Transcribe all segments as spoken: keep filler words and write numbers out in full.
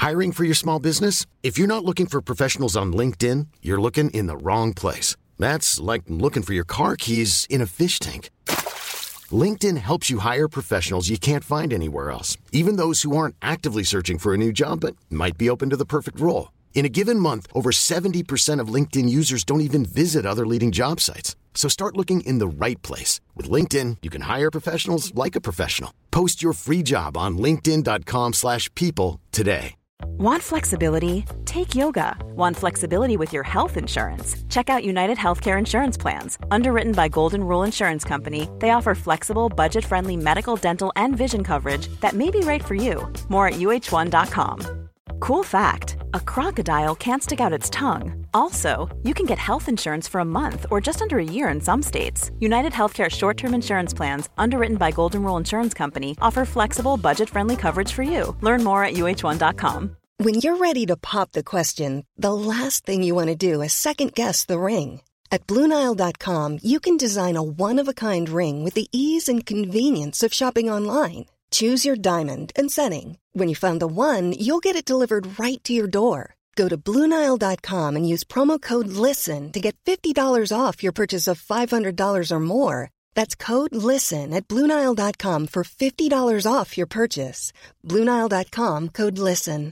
Hiring for your small business? If you're not looking for professionals on LinkedIn, you're looking in the wrong place. That's like looking for your car keys in a fish tank. LinkedIn helps you hire professionals you can't find anywhere else, even those who aren't actively searching for a new job but might be open to the perfect role. In a given month, over seventy percent of LinkedIn users don't even visit other leading job sites. So start looking in the right place. With LinkedIn, you can hire professionals like a professional. Post your free job on linkedin.com slash people today. Want flexibility? Take yoga. Want flexibility with your health insurance? Check out United Healthcare Insurance Plans. Underwritten by Golden Rule Insurance Company, they offer flexible, budget-friendly medical, dental, and vision coverage that may be right for you. More at U H one dot com. Cool fact, a crocodile can't stick out its tongue. Also, you can get health insurance for a month or just under a year in some states. United Healthcare short-term insurance plans, underwritten by Golden Rule Insurance Company, offer flexible, budget-friendly coverage for you. Learn more at U H one dot com. When you're ready to pop the question, the last thing you want to do is second-guess the ring. At Blue Nile dot com, you can design a one-of-a-kind ring with the ease and convenience of shopping online. Choose your diamond and setting. When you find the one, you'll get it delivered right to your door. Go to Blue Nile dot com and use promo code LISTEN to get fifty dollars off your purchase of five hundred dollars or more. That's code LISTEN at Blue Nile dot com for fifty dollars off your purchase. Blue Nile dot com, code LISTEN.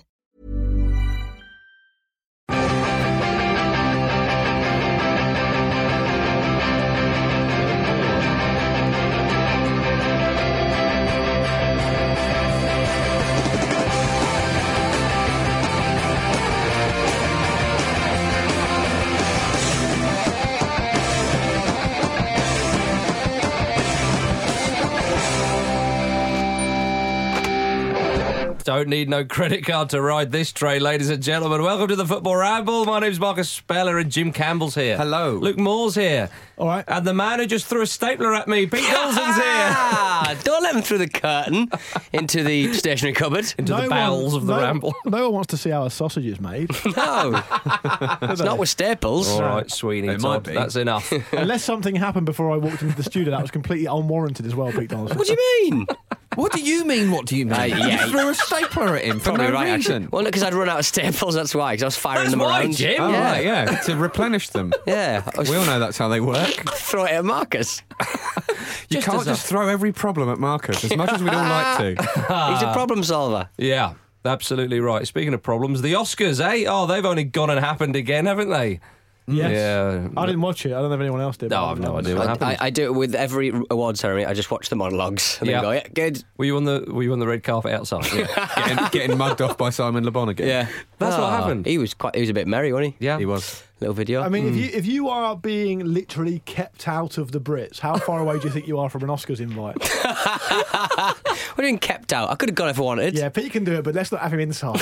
Don't need no credit card to ride this train, ladies and gentlemen. Welcome to the Football Ramble. My name's Marcus Speller and Jim Campbell's here. Hello. Luke Moore's here. All right. And the man who just threw a stapler at me, Pete Dawson's here. Don't let him through the curtain into the stationery cupboard. Into the bowels one, of the no, Ramble. No one wants to see how a sausage is made. No. It's not with staples. All right, Sweeney It Todd, might be. that's enough. Unless something happened before I walked into the studio that was completely unwarranted as well, Pete Donaldson. What do you mean? What do you mean, what do you mean? Uh, yeah. You threw a stapler at him for Probably no right, reason. actually. Well, because I'd run out of staples, that's why, because I was firing That's them why, around. Jim. Oh, yeah. right, yeah, to replenish them. Yeah. I was We all know that's how they work. throw it at Marcus. You Just can't as a- just throw every problem at Marcus, as much as we'd all like to. He's a problem solver. Yeah, absolutely right. Speaking of problems, the Oscars, eh? Oh, they've only gone and happened again, haven't they? Yes. Yeah. I didn't watch it. I don't know if anyone else did. No, I've no idea what I, happened. I, I do it with every award ceremony. I just watch the monologues and Yeah. then go, yeah, good. Were you on the Were you on the red carpet outside? Yeah. getting, getting mugged off by Simon Le Bon again. Yeah. That's what happened. He was quite. He was a bit merry, wasn't he? Yeah. He was. Little video. I mean, if you if you are being literally kept out of the Brits, how far away do you think you are from an Oscars invite? We're being kept out. I could have gone if I wanted. Yeah, Pete can do it, but let's not have him inside.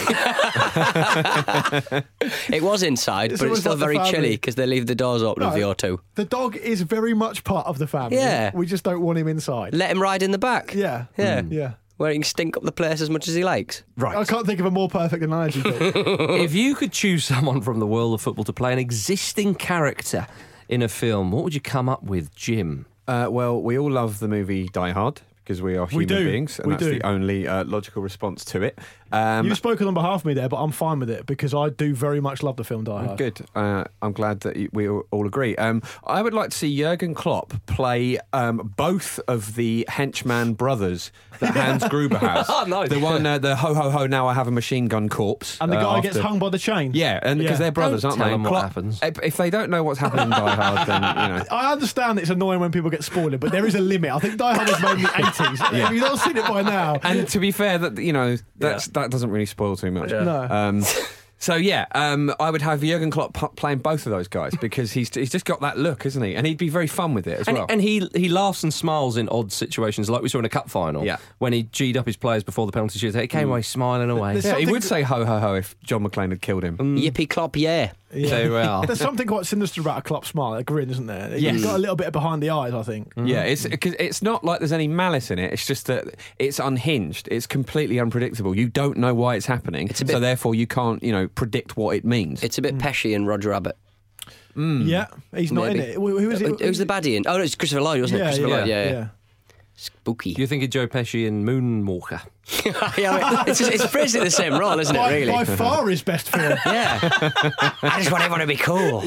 It was inside, It's but it's almost still like the very family. chilly because they leave the doors open of the No. O two. The dog is very much part of the family. Yeah. We just don't want him inside. Let him ride in the back. Yeah. Yeah. Yeah. Where he can stink up the place as much as he likes. I can't think of a more perfect analogy. Pete. If you could choose someone from the world of football to play an existing character in a film, what would you come up with, Jim? Uh, well, we all love the movie Die Hard, because we are We human do. beings, and We that's do. the only uh, logical response to it. Um, You've spoken on behalf of me there, but I'm fine with it because I do very much love the film Die Hard. Good. Uh, I'm glad that you- we all all agree. Um, I would like to see Jurgen Klopp play um, both of the henchman brothers that Hans Gruber has. Oh, nice. The one, uh, the ho ho ho, now I have a machine gun corpse. And the uh, guy after- gets hung by the chain. Yeah, and because Yeah. they're brothers, Don't aren't tell they? them what Klopp- happens. If, if they don't know what's happening in Die Hard, then, you know. I understand it's annoying when people get spoiled, but there is a limit. I think Die Hard was made in the eighties. Yeah. If you've not seen it by now. And to be fair, that you know, that's that doesn't really spoil too much. No. Um, so yeah, um, I would have Jurgen Klopp p- playing both of those guys because he's he's just got that look, isn't he? And he'd be very fun with it as And, well. and he he laughs and smiles in odd situations, like we saw in a cup final. Yeah. When he G'd up his players before the penalty shootout, he came away smiling away. There's yeah, he something would that- say ho ho ho if John McClane had killed him. Yippee Klopp, yeah. Yeah. There we are. There's something quite sinister about a Klopp smile, a grin, isn't there? Yes. You've got a little bit behind the eyes, I think. Yeah, it's cause it's not like there's any malice in it. It's just that it's unhinged. It's completely unpredictable. You don't know why it's happening, It's a bit- so therefore you can't, you know, predict what it means. It's a bit Pesci and Roger Rabbit. Yeah, he's not Maybe. in it. Who who is it? Who's the baddie in? Oh, no, it's Christopher Lloyd, wasn't it? Yeah, Christopher yeah, Lloyd, yeah, yeah. yeah. Spooky. You're thinking Joe Pesci in Moonwalker. yeah, it's, just, it's basically the same role, isn't it, by, really? by far his best film. Yeah. I just want everyone to be cool.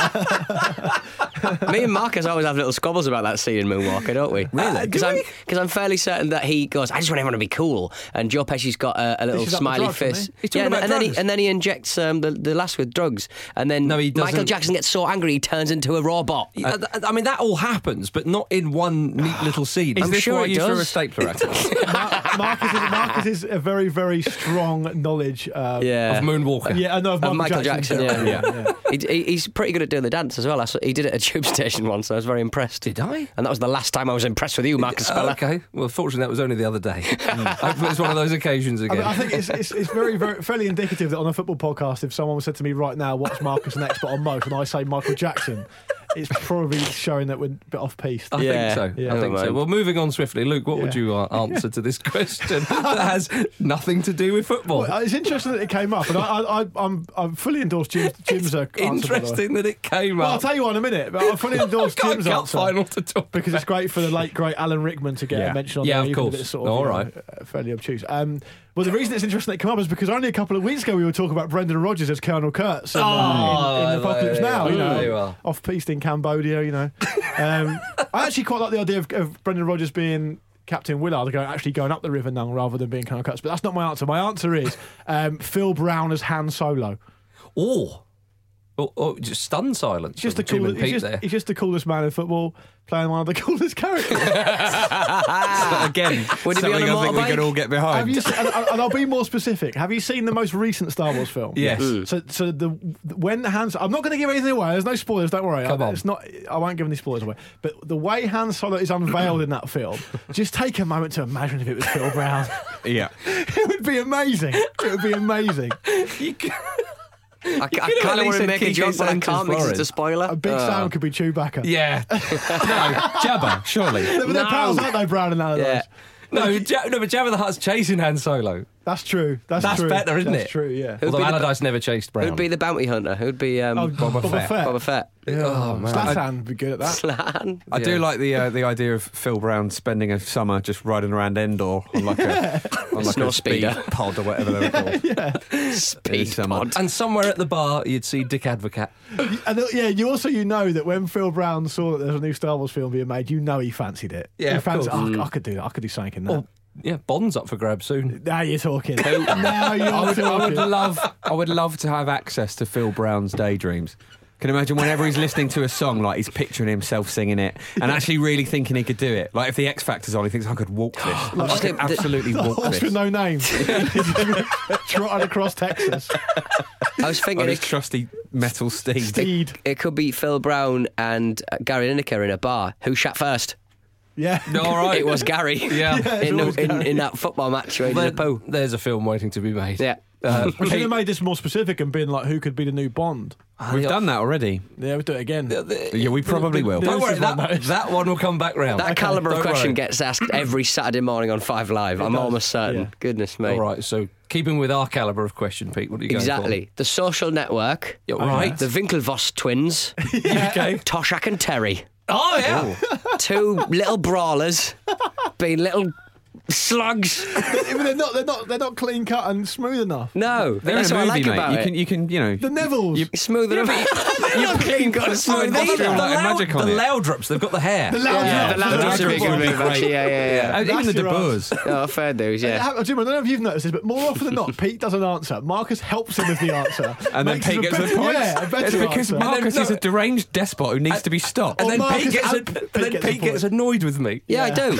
Me and Marcus always have little squabbles about that scene in Moonwalker, don't we? Really? Because I'm, cause I'm fairly certain that he goes, I just want everyone to be cool. And Joe Pesci's got a, a little This is up the smiley drugs, isn't face. he? He's talking Yeah, and, about and then he drugs. and then he injects um, the, the lass with drugs. And then No, he Michael doesn't. Jackson gets so angry he turns into a robot. Uh, th- I mean, that all happens, but not in one neat little scene. Is I'm this sure why it you threw a does. stapler at it? Mar- Marcus, is, Marcus is a very, very strong knowledge. Um, Yeah. Of Moonwalker. Yeah, I know of Of Michael, Michael Jackson, yeah. yeah. He, he- he's pretty good at doing the dance as well. I saw, he did it at a tube station once. I was very impressed. Did I? And that was the last time I was impressed with you, Marcus Oh, Speller. okay. Well, fortunately, that was only the other day. Hopefully it's one of those occasions I, again. mean, I think it's, it's, it's very, very fairly indicative that on a football podcast, if someone said to me right now, "What's Marcus an expert on most?" and I say Michael Jackson, it's probably showing that we're a bit off piste. I Yeah. think so. Yeah. I think Never so. mind. Well, moving on swiftly, Luke, what would Yeah. you uh, answer to this question that has nothing to do with football? Well, it's interesting that it came up, and I, I, I, I'm, I'm fully endorse Jim's, Jim's uh, answer. by the way. Interesting that it came Well, I'll up. tell you one in a minute, but I fully endorse Got a Jim's cup answer final to talk because it's great for the late great Alan Rickman to get Yeah. a mention on Yeah, there, of even if course. it's sort of All you know, right. uh, fairly obtuse. Um, well, the reason it's interesting that it came up is because only a couple of weeks ago we were talking about Brendan Rodgers as Colonel Kurtz in, uh, Oh, in, in Apocalypse there you Now, are, you there you know, are. off piste in Cambodia, you know. Um, I actually quite like the idea of, of Brendan Rodgers being Captain Willard, going, actually going up the River Nung rather than being Colonel Kurtz. But that's not my answer. My answer is um, Phil Brown as Han Solo. Or, or, or just stunned silence. He's just, the from Jim coolest, and he's, Pete just, there. he's just the coolest man in football, playing one of the coolest characters. Again, Would he be something on a I think we motorbike? can all get Have behind. you? Se- and, and I'll be more specific. Have you seen the most recent Star Wars film? Yes. So, so the when Han, I'm not going to give anything away. There's no spoilers. Don't worry. Come I, on. It's not. I won't give any spoilers away. But the way Han Solo is unveiled in that film, just take a moment to imagine if it was Phil Brown. Yeah. It would be amazing. It would be amazing. You can- I, I could've kind at of want least to make a said joke, Kiki but I Sanchez can't because it's a Flores. spoiler. A big Uh, sound could be Chewbacca. yeah. No, Jabba, surely. They're, they're No. pals, aren't they, Brown and Allardyce? Yeah. No, Ja- no, but Jabba the Hutt's chasing Han Solo. That's true. That's, That's true. better, isn't That's it? true. Yeah. Who'd Although be the- Allardyce never chased Brown. Who'd be the bounty hunter? Who'd be um, Oh, Boba Boba Fett. Fett. Boba Fett? Oh, man. Zlatan would be good at that. Slan? I Yeah. do like the uh, the idea of Phil Brown spending a summer just riding around Endor on like a on like Snow a speed speeder. pod or whatever they were called. Speed summer. pod. And somewhere at the bar, you'd see Dick Advocat. And uh, yeah, you also you know that when Phil Brown saw that there's a new Star Wars film being made, you know he fancied it. Yeah, he of fancied. course. Oh, I could do that. I could do something in that. Well, yeah, Bond's up for grabs soon. Now you're talking. now you're I would, talking. I would love I would love to have access to Phil Brown's daydreams. Can you imagine whenever he's listening to a song, like he's picturing himself singing it and actually really thinking he could do it. Like if the X Factor's on, he thinks I could walk this. I Just could the- absolutely The walk horse this. with no name. Trotting across Texas. I was On thinking his it, trusty metal steed. Steed. it could be Phil Brown and uh, Gary Lineker in a bar. Who shot first? Yeah. All right. It was Gary. Yeah. it's in, always the, in, Gary. in that football match where he did a There- poo. there's a film waiting to be made. Yeah. Uh, We should Pete- have made this more specific and been like, who could be the new Bond? We've done that already. Yeah, we'll do it again. Yeah, we probably will. Don't worry, This is one that, that is- that one will come back round. That calibre of don't question worry. gets asked every Saturday morning on Five Live. I'm does, almost certain. yeah. Goodness me. All right, so keeping with our calibre of question, Pete, what are you going Exactly. The Social Network. for? Yeah, right. The Winklevoss twins. Okay. Toshak and Terry. Oh, yeah. Two little brawlers. Being little slugs. Even they're not, they're not, they're not clean cut and smooth enough. No. They're that's in a what movie, I like mate. about You it. can, you can, you know. The Nevilles. You- Smooth enough. They're not clean cut and smooth They either. feel like the magic on the it. Loudrops, they've got the hair. The loud Yeah, drops. the loud drops are a Loud good drops would be move, actually. great. Yeah, yeah, yeah. Uh, even That's the De your Boers. Oh, fair dues, Yeah. yeah. Jim, I don't know if you've noticed this, but more often than not, Pete doesn't answer. Marcus helps him with the answer. And then Makes Pete it a gets the better- points. Yeah, a better It's because answer. Marcus no- is a deranged despot who needs to be stopped. And Oh, then Marcus Pete gets, a, and and Pete then gets the Pete gets point. annoyed with me. Yeah, I Yeah. do.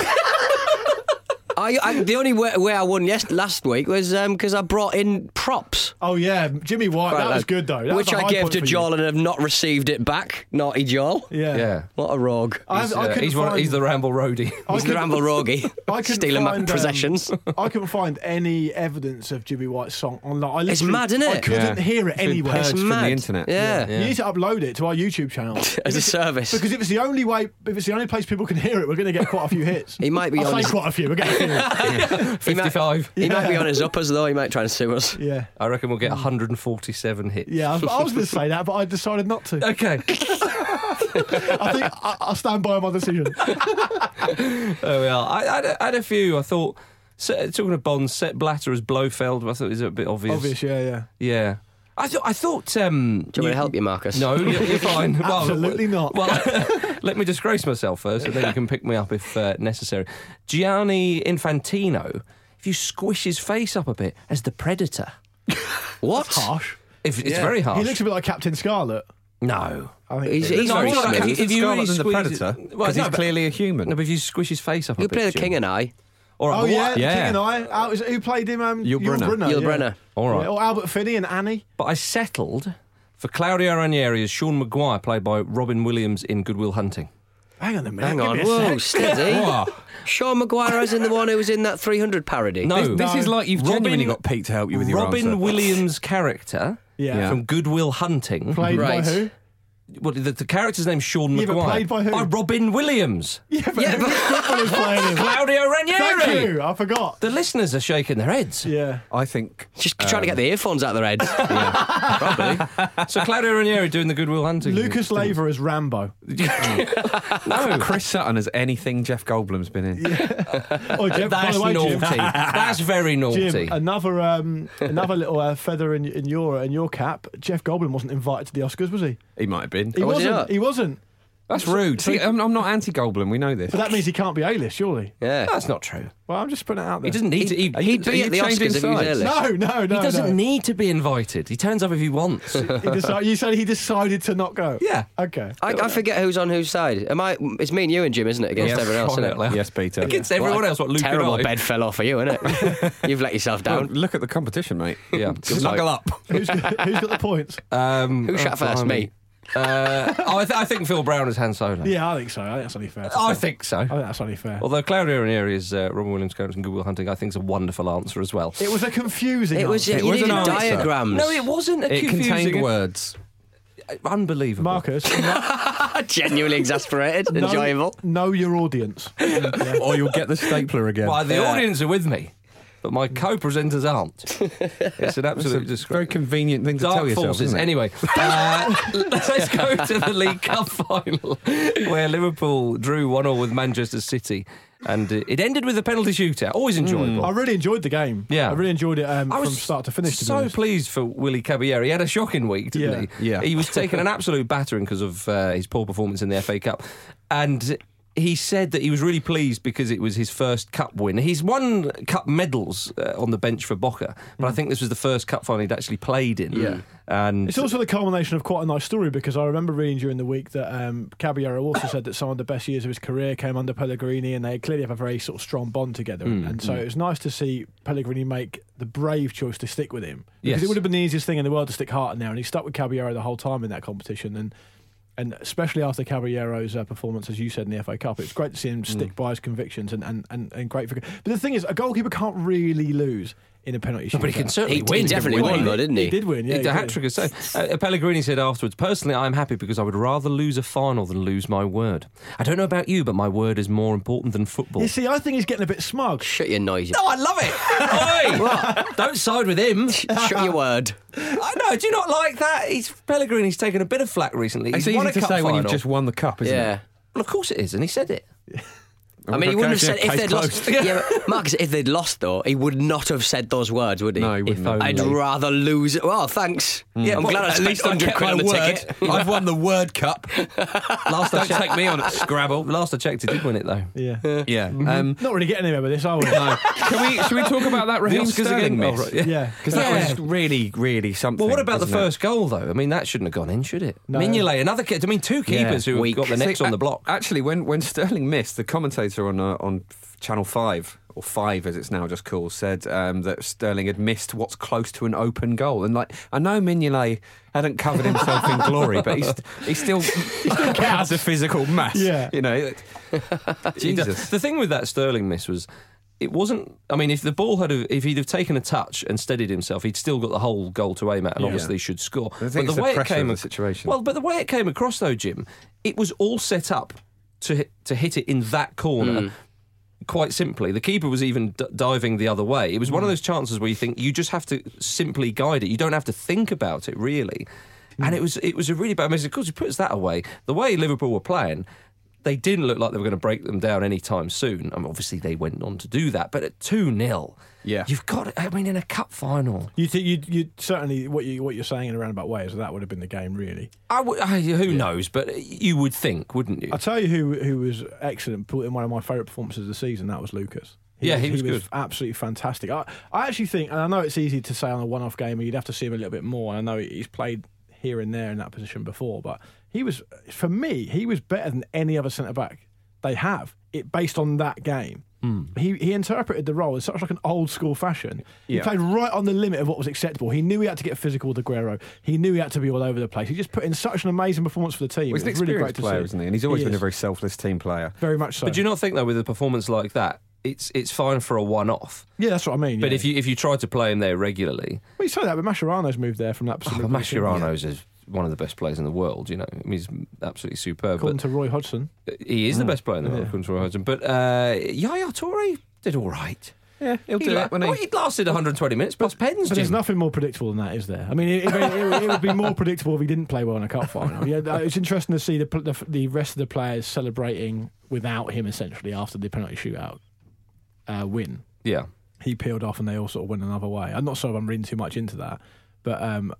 I, I, the only way, way I won yes, last week was because I brought in props. Oh yeah, Jimmy White. Right, that was lad. good though. That Which was a I high gave point to for you. Joel and have not received it back. Naughty Joel. Yeah. Yeah. What a rogue. I, He's, I uh, couldn't he's, one, find, he's the Ramble Roadie. I He's the couldn't- Ramble Rogie. I couldn't Stealing my find, um, possessions. I couldn't find any evidence of Jimmy White's song online. I It's literally- mad, isn't I it? couldn't Yeah. hear it It's been anywhere. purged It's from the mad. internet. Yeah. You need to upload it to our YouTube channel As a service. because if it's the only way, if it's the only place people can hear it, we're going to get quite a few hits. He might be I'll on say his- quite a few. We're getting a few. He might- fifty-five. He might be Yeah. on his uppers, though. He might try and sue us. Yeah. I reckon we'll get one hundred forty-seven hits. Yeah, I was, I was going to say that, but I decided not to. Okay. I think I, I'll stand by my decision. There we are. I, I, had a, I had a few. I thought, se- talking of Bond, Sepp Blatter as Blofeld, I thought it was a bit obvious. Obvious, yeah, yeah. Yeah. I thought. I thought. Um, Do you want me to help you, Marcus? No, you're, you're fine. Well, Absolutely not. Well, let me disgrace myself first, and then you can pick me up if uh, necessary. Gianni Infantino, if you squish his face up a bit, as the Predator. What? That's harsh. If it's Yeah. very harsh. He looks a bit like Captain Scarlet. no. I think He's, he- he's No, very it's not like smooth. if you Scarlet really than the squeeze Predator, it- because well, no, he's but- clearly a human. No, but if you squish his face up a He'll bit, play the Jim. King and I. All right, Oh but yeah, what- the Yeah. King and I. Uh, was- who played him? Um, Yul Brynner. Brynner. Yul yeah. Brynner. All right. Yeah, or Albert Finney and Annie. But I settled for Claudio Ranieri as Sean Maguire, played by Robin Williams in Good Will Hunting. Hang on a minute. Hang give on. me a Whoa, sec. steady. What? Sean Maguire is in the one who was in that three hundred parody. No. This, this No. is like you've Robin- genuinely got Pete to help you with your Robin answer. Williams' character Yeah. from Good Will Hunting. Played Right. by who? Well, the, the character's name's Sean Yeah, but Maguire. played by who? By Robin Williams. Yeah, but who was playing him? Claudio Ranieri. Thank you. I forgot. The listeners are shaking their heads. Yeah. I think. Just trying to get the earphones out of their heads. So Claudio Ranieri doing the Good Will Hunting. Lucas Laver as Rambo. No, Chris Sutton as anything Jeff Goldblum's been in. Oh, Jeff, by That's the way, naughty. Jim, That's very naughty. Jim, another um, another little uh, feather in, in your in your cap. Jeff Goldblum wasn't invited to the Oscars, was he? He might have been. He Oh, was he wasn't. not? He wasn't. That's rude. See, I'm, I'm not anti-Goldblum. We know this. But that means he can't be A-list, surely. Yeah. That's not true. Well, I'm just putting it out there. He doesn't need to. He, Are you- He'd be are at the you Oscars changing if he was sides? early. No, no, no. he doesn't no. need to be invited. He turns up if he wants. He decide, you said he decided to not go. Yeah. Okay. I, I forget who's on whose side. Am I? It's me and you and Jim, isn't it? Against Yes, everyone else, isn't it? Well, Yes, Peter. Against everyone else, what Luke Terrible and I. bedfellow for you, isn't it? You've let yourself Well, down. look at the competition, mate. Yeah. Snuggle up. Who's, who's got the points? Um, Who shot oh, first? blimey. Me. Uh, oh, I, th- I think Phil Brown is Han Solo. Yeah, I think so. I think that's only fair. to I say. think so. I think that's only fair. Although Claudio Ranieri is uh, Robin Williams' character in Good Will Hunting, I think is a wonderful answer as well. It was a confusing. It was. answer. You was an needed answer. diagrams. No, it wasn't. A It confusing contained words. Unbelievable. Marcus. no, Genuinely exasperated. know- Enjoyable. Know your audience. Yeah. Or you'll get the stapler again. Well, the Yeah. audience are with me, but my co-presenters aren't. It's an absolute It's a disgrace. very convenient thing to Dark tell yourself, forces. isn't it? Anyway, uh, let's go to the League Cup final, where Liverpool drew one all with Manchester City, and uh, it ended with a penalty shootout. Always enjoyable. I really enjoyed the game. Yeah. I really enjoyed it um, I from was start to finish. To be so honest. pleased for Willie Caballero. He had a shocking week, didn't he? Yeah. He was taking an absolute battering because of uh, his poor performance in the F A Cup, and he said that he was really pleased because it was his first cup win. He's won cup medals uh, on the bench for Boca, but I think this was the first cup final he'd actually played in. Yeah. And It's also the culmination of quite a nice story because I remember reading during the week that um, Caballero also said that some of the best years of his career came under Pellegrini, and they clearly have a very sort of strong bond together. Mm, and so it was nice to see Pellegrini make the brave choice to stick with him because Yes. it would have been the easiest thing in the world to stick Hart in there, and he stuck with Caballero the whole time in that competition. And and especially after Caballero's uh, performance, as you said, in the F A Cup, it's great to see him stick by his convictions and, and, and, and great for. But the thing is, a goalkeeper can't really lose in a penalty shootout. but he can certainly He, win. he definitely didn't won, he? though, didn't he? He did win, yeah. He did a he hat trick of so. Uh, Pellegrini said afterwards, personally, I'm happy because I would rather lose a final than lose my word. I don't know about you, but my word is more important than football. You see, I think he's getting a bit smug. Shut your noise. No, I love it. Oi! Don't side with him. Shut your word. I know. Do you not like that? He's Pellegrini's taken a bit of flack recently. It's He's won easy a to cup say when you've final. just won the cup, isn't Yeah. it? Well, of course it is, and he said it. I mean, he wouldn't have said Okay, if case they'd lost. closed. Yeah, but Marcus, if they'd lost though, he would not have said those words, would he? No, he wouldn't. If I'd only. rather lose it. Well, thanks. Yeah, I'm well, glad I At spent least I hundred kept quid my on the word. ticket. I've won the word cup. Last I Don't checked, take me on at Scrabble. last I checked, he did win it though. Yeah. Yeah. Um, Not really getting anywhere with this, are we? no. Can we? Should we talk about that Raheem Oscars Sterling again? miss? Oh, right, yeah. Yeah. Because that Yeah. was really, really something. Well, what about the wasn't it? first goal though? I mean, that shouldn't have gone in, should it? No. Mignolet, another kid. I mean, two keepers who Weak. have got the necks See, on the a- block. Actually, when, when Sterling missed, the commentator on uh, on Channel Five or Five, as it's now just called, said um, that Sterling had missed what's close to an open goal. And like, I know Mignolet hadn't covered himself in glory, but he's he still he still has a physical mass. Yeah. you know. Jesus. The thing with that Sterling miss was, it wasn't. I mean, if the ball had, if he'd have taken a touch and steadied himself, he'd still got the whole goal to aim at, and Yeah. obviously should score. I think it's the pressure of the situation. Well, but the way it came across, though, Jim, it was all set up to hit, to hit it in that corner. Quite simply, the keeper was even d- diving the other way. It was one of those chances where you think you just have to simply guide it. You don't have to think about it, really. and it was it was a really bad message. Of course, he puts that away. The way Liverpool were playing, they didn't look like they were going to break them down anytime soon. I mean, obviously, they went on to do that, but at two nil, Yeah. you've got. I mean, in a cup final, You think you you certainly what you what you're saying in a roundabout way is that would have been the game, really. I would, I, who knows? But you would think, wouldn't you? I'll tell you who who was excellent, put in one of my favourite performances of the season. That was Lucas. Yeah, he was good. Absolutely fantastic. I, I actually think, and I know it's easy to say on a one-off game, you'd have to see him a little bit more. I know he's played here and there in that position before, but he was, for me, he was better than any other centre back they have. It based on that game. Mm. He he interpreted the role in such like an old school fashion. He Yeah. played right on the limit of what was acceptable. He knew he had to get physical with Aguero. He knew he had to be all over the place. He just put in such an amazing performance for the team. Well, he's an It was really great experienced to player, see. isn't he? And he's always He been is. a very selfless team player. Very much so. But do you not think though, with a performance like that, it's it's fine for a one-off. Yeah, that's what I mean. But yeah. if you if you try to play him there regularly, well, you say that, but Mascherano's moved there from that oh, position. but Mascherano's is one of the best players in the world. You know, I mean, he's absolutely superb. According But to Roy Hodgson. he is the best player in the world, Yeah. according to Roy Hodgson. But uh, Yaya Toure did all right. Yeah, he'll He, do la- it when oh, he... he lasted one hundred twenty minutes plus pens, But there's Jim. nothing more predictable than that, is there? I mean, it, it, it, it would be more predictable if he didn't play well in a cup final. Yeah, uh, it's interesting to see the, the the rest of the players celebrating without him, essentially, after the penalty shootout uh, win. Yeah. He peeled off and they all sort of went another way. I'm not sure if I'm reading too much into that, but um,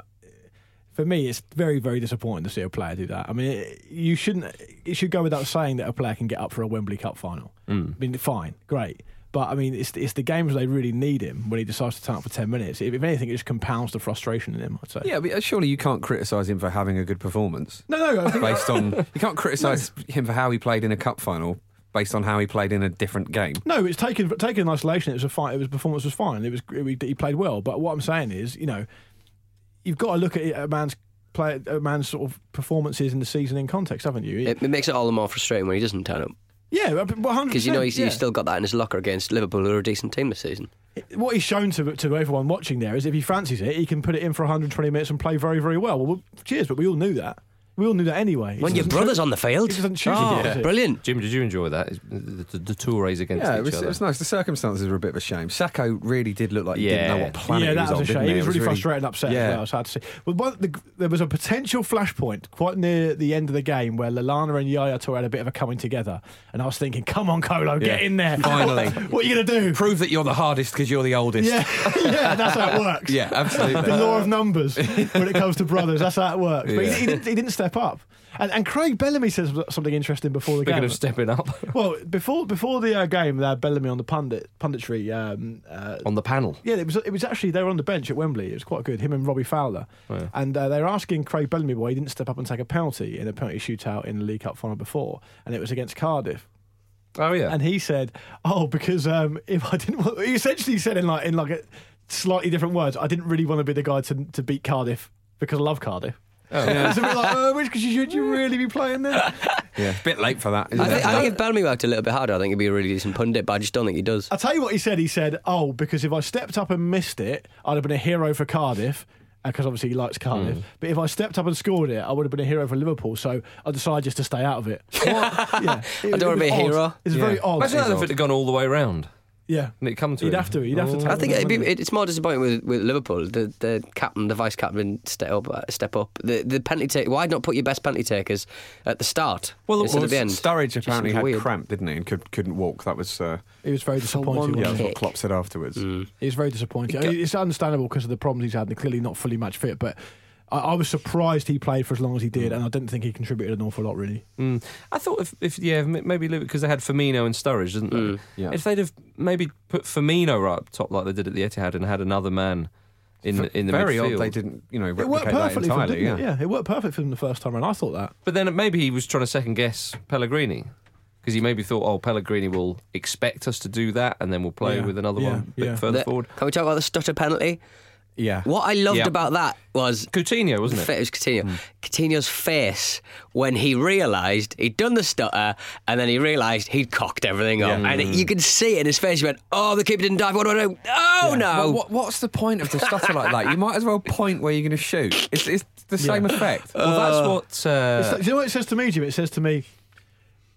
for me, it's very, very disappointing to see a player do that. I mean, it, you shouldn't. It should go without saying that a player can get up for a Wembley Cup final. Mm. I mean, fine, great. But I mean, it's it's the games where they really need him when he decides to turn up for ten minutes. If, if anything, it just compounds the frustration in him, I'd say. Yeah, but surely you can't criticise him for having a good performance. No, no. I think- Based on... You can't criticise him for how he played in a cup final based on how he played in a different game. No, it's taken taken in isolation. It was a fine. It was performance was fine. It was it, he played well. But what I'm saying is, you know, you've got to look at it, a man's play, a man's sort of performances in the season in context, haven't you? It, it makes it all the more frustrating when he doesn't turn up. Yeah, one hundred percent. Because you know he's, yeah. he's still got that in his locker against Liverpool, who are a decent team this season. What he's shown to to everyone watching there is if he fancies it, he can put it in for one hundred twenty minutes and play very, very well. Well, cheers, but we all knew that. We all knew that anyway. He When your doesn't brother's choo- on the field. He doesn't choose Oh, it, does he? brilliant. Jim, did you enjoy that? The, the, the Toures against Yeah, each it was, other. it was nice. The circumstances were a bit of a shame. Sacco really did look like he didn't Yeah. know what planet Yeah, he that was was on, a shame. didn't He he? was It really frustrated and upset. Yeah. As well, it's hard to see. Well, one, the, there was a potential flashpoint quite near the end of the game where Lallana and Yaya Toure had a bit of a coming together, and I was thinking, "Come on, Colo, get Yeah. in there! Finally. what are you going to do?" Prove that you're the hardest because you're the oldest. Yeah, yeah, that's how it works. Yeah, absolutely. The law of numbers when it comes to brothers. That's how it works. But Yeah. he, he, didn't, he didn't step up. And, and Craig Bellamy says something interesting before the Thinking game. of stepping up Well, before before the uh, game, they had Bellamy on the pundit punditry. Um, uh, on the panel. yeah, it was it was actually they were on the bench at Wembley. It was quite good. Him and Robbie Fowler, Yeah. and uh, they were asking Craig Bellamy why he didn't step up and take a penalty in a penalty shootout in the League Cup final before, and it was against Cardiff. Oh yeah. And he said, "Oh, because um, if I didn't," want, he essentially said in like in like a slightly different words, I didn't really want to be the guy to to beat Cardiff because I love Cardiff. Oh. It's a bit like, oh, which because you should you really be playing there? Yeah, a bit late for that, isn't I think, it? I think if Bellamy worked a little bit harder, I think he'd be a really decent pundit, but I just don't think he does. I'll tell you what he said. He said, "Oh, because if I stepped up and missed it, I'd have been a hero for Cardiff." Because obviously he likes Cardiff. Mm. But if I stepped up and scored it, I would have been a hero for Liverpool. So I decided just to stay out of it. yeah, I don't wanna be a hero. It's Yeah. very odd. Imagine that if it had gone all the way round. Yeah. And it come to He'd it. have to. He'd have to Oh. take I think the it'd be, win. it's more disappointing with, with Liverpool. The the captain, the vice captain, step up. uh, Step up. The the penalty take. Why not put your best penalty takers at the start Well, instead well, of the end? Sturridge Just apparently seems had weird. cramp, didn't he? And could, couldn't walk. That was uh, He was very disappointing. one wasn't yeah, he? that's what kick. Klopp said afterwards. He was very disappointing. I mean, it's understandable because of the problems he's had. They're clearly not fully match fit, but I, I was surprised he played for as long as he did, and I didn't think he contributed an awful lot, really. Mm. I thought if, if yeah, m- maybe because they had Firmino and Sturridge, didn't they? Mm. Yeah. If they'd have maybe put Firmino right up top like they did at the Etihad and had another man in F- in the very midfield. odd they didn't, you know, It worked replicate that perfectly for him, entirely. didn't Yeah. it? Yeah, it worked perfect for him the first time around. I thought that. But then maybe he was trying to second guess Pellegrini. Because he maybe thought, oh, Pellegrini will expect us to do that, and then we'll play Yeah. with another Yeah. one a bit Yeah. further The- forward. Can we talk about the stutter penalty? Yeah. What I loved Yeah. about that was Coutinho, wasn't Fa- it? It was Coutinho. Coutinho's face when he realised he'd done the stutter and then he realised he'd cocked everything up. Yeah. And it, you could see it in his face. He went, oh, the keeper didn't dive. What do I do? Oh, no. Well, what, what's the point of the stutter like that? You might as well point where you're going to shoot. It's, it's the same effect. Well, that's what. It's Uh, like- do you know what it says to me, Jim? It says to me,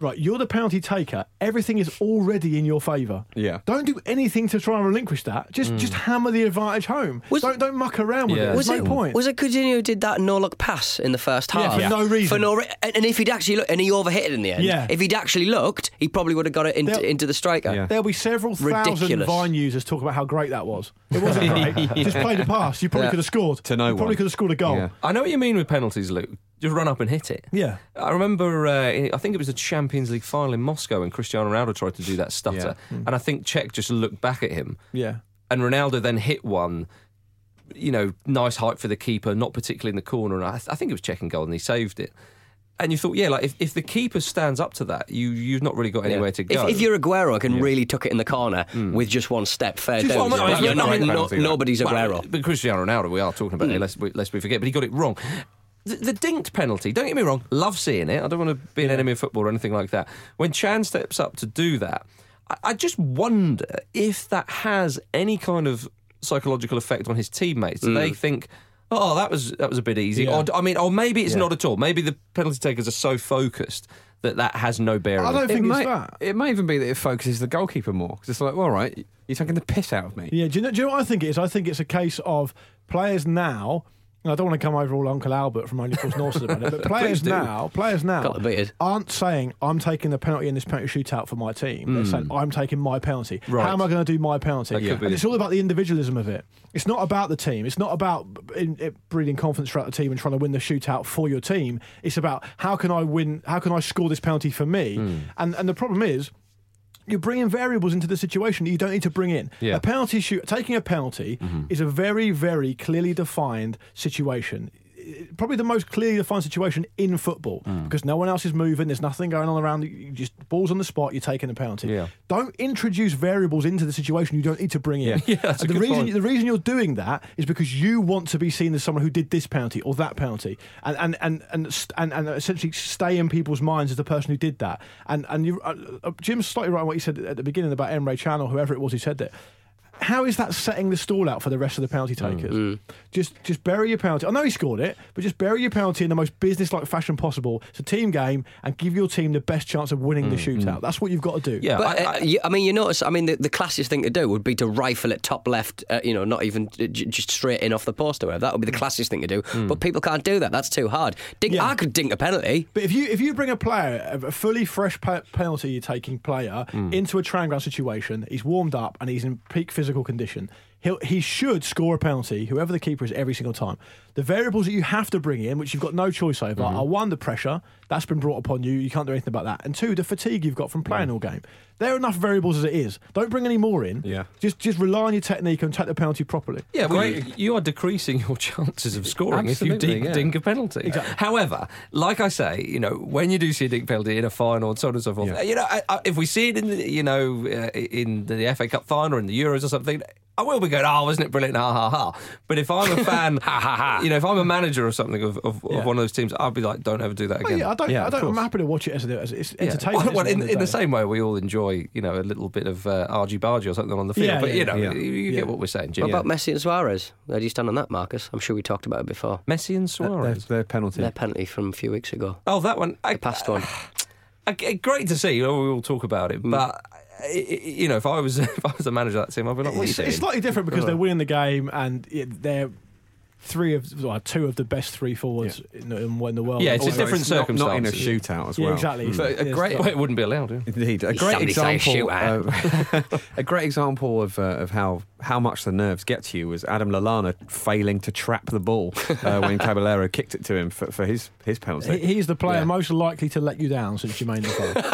right, you're the penalty taker. Everything is already in your favour. Yeah. Don't do anything to try and relinquish that. Just just hammer the advantage home. Was- don't don't muck around with Yeah. it. There's Was no it point. Was it Coutinho who did that no look pass in the first Yeah, half for no reason. For no re- and, and if he'd actually looked, and he overhit it in the end. Yeah. If he'd actually looked, he probably would have got it into, There- into the striker. Yeah. There'll be several thousand Ridiculous. Vine users talk about how great that was. It wasn't great. Just played a pass. You probably Yeah. could have scored. To no You probably one. could have scored a goal. Yeah. I know what you mean with penalties, Luke. Just run up and hit it. Yeah. I remember, uh, in- I think it was the Champions League final in Moscow when Cristiano Ronaldo tried to do that stutter. Yeah. And I think Cech just looked back at him. Yeah. And Ronaldo then hit one, you know, nice height for the keeper, not particularly in the corner. And I, th- I think it was Cech and goal, and he saved it. And you thought, yeah, like if, if the keeper stands up to that, you, you've not really got anywhere Yeah. to go. If, if you're Aguero and really took it in the corner with just one step, fair Just dues. one- But you're not- Right no- penalty, that. nobody's Well, Aguero. But Cristiano Ronaldo, we are talking about it, lest we, lest we forget, but he got it wrong. The, the dinked penalty, don't get me wrong, love seeing it. I don't want to be an enemy of football or anything like that. When Chan steps up to do that, I, I just wonder if that has any kind of psychological effect on his teammates. Do they think, oh, that was that was a bit easy? Yeah. Or, I mean, or maybe it's Yeah. not at all. Maybe the penalty takers are so focused that that has no bearing. I don't It think it's may, that. it may even be that it focuses the goalkeeper more. Because it's like, well, all right, you're taking the piss out of me. Yeah, do you, know, do you know what I think it is? I think it's a case of players now. And I don't want to come over all Uncle Albert from Only Fools Norses about it, but players do. now, players now Got the beard. aren't saying I'm taking the penalty in this penalty shootout for my team. They're saying I'm taking my penalty. Right. How am I going to do my penalty? That could be And it. it's all about the individualism of it. It's not about the team. It's not about in, it breeding confidence throughout the team and trying to win the shootout for your team. It's about how can I win? How can I score this penalty for me? And and the problem is, you're bringing variables into the situation that you don't need to bring in. Yeah. A penalty shoot, taking a penalty is a very, very clearly defined situation. Probably the most clearly defined situation in football because no one else is moving. There's nothing going on around. You just balls on the spot. You're taking a penalty. Yeah. Don't introduce variables into the situation you don't need to bring in. Yeah, that's a And the good reason point. the reason you're doing that is because you want to be seen as someone who did this penalty or that penalty, and and and and st- and, and essentially stay in people's minds as the person who did that. And and you, uh, uh, Jim's slightly right on what he said at the beginning about Emre Can or whoever it was who said that. How is that setting the stall out for the rest of the penalty takers? Just just bury your penalty. I know he scored it, but just bury your penalty in the most business-like fashion possible. It's a team game, and give your team the best chance of winning the shootout. That's what you've got to do. Yeah, But I- uh, I- you, I mean, you notice. I mean, the, the classiest thing to do would be to rifle it top left. Uh, you know, not even uh, j- just straight in off the post or whatever. That would be the classiest thing to do. But people can't do that. That's too hard. Dink, Yeah. I could dink a penalty. But if you if you bring a player, a fully fresh pe- penalty taking player into a training ground situation, he's warmed up and he's in peak physical condition. He'll, he should score a penalty, whoever the keeper is, every single time. The variables that you have to bring in, which you've got no choice over, are one, the pressure. That's been brought upon you. You can't do anything about that. And two, the fatigue you've got from playing all game. There are enough variables as it is. Don't bring any more in. Yeah. Just just rely on your technique and take the penalty properly. Yeah, well, you, you are decreasing your chances of scoring if you Absolutely, dink, yeah. dink a penalty. However, like I say, you know, when you do see a dink penalty in a final and so on and so forth, Yeah. you know, I, I, if we see it in the, you know, uh, in the F A Cup final or in the Euros or something, I will be going, oh, wasn't it brilliant? Ha ha ha. But if I'm a fan, ha ha ha. You know, if I'm a manager or something of, of, Yeah. of one of those teams, I'll be like, don't ever do that Oh, again. yeah, I don't. Yeah, I of don't I'm course. happy to watch it as, a, as it's Yeah. entertainment. Well, isn't in, it, at in the day? same way, we all enjoy, you know, a little bit of uh, argy-bargy or something on the field. Yeah, but, yeah, you know, yeah. you, you Yeah. get what we're saying, Jim. What about Messi and Suarez? Where do you stand on that, Marcus? I'm sure we talked about it before. Messi and Their, Suarez? their penalty. Their penalty from a few weeks ago. Oh, that one. I, The past one. I, I- great to see. You know, we all talk about it, but I- I- you know, if I was if I was a manager of that team, I'd be like, "What are you It's, doing?" it's slightly different because they're winning the game and it, they're three of well, two of the best three forwards in, the, in the world. Yeah, it's Or- just different Not- Not in a circumstances. shootout as Yeah, well. exactly. So a It's- great, Well, it wouldn't be allowed. Yeah. Indeed, a great Somebody say example. shootout. Of, a great example of uh, of how how much the nerves get to you was Adam Lallana failing to trap the ball uh, when Caballero kicked it to him for, for his his penalty. He- He's the player Yeah. most likely to let you down since Jermaine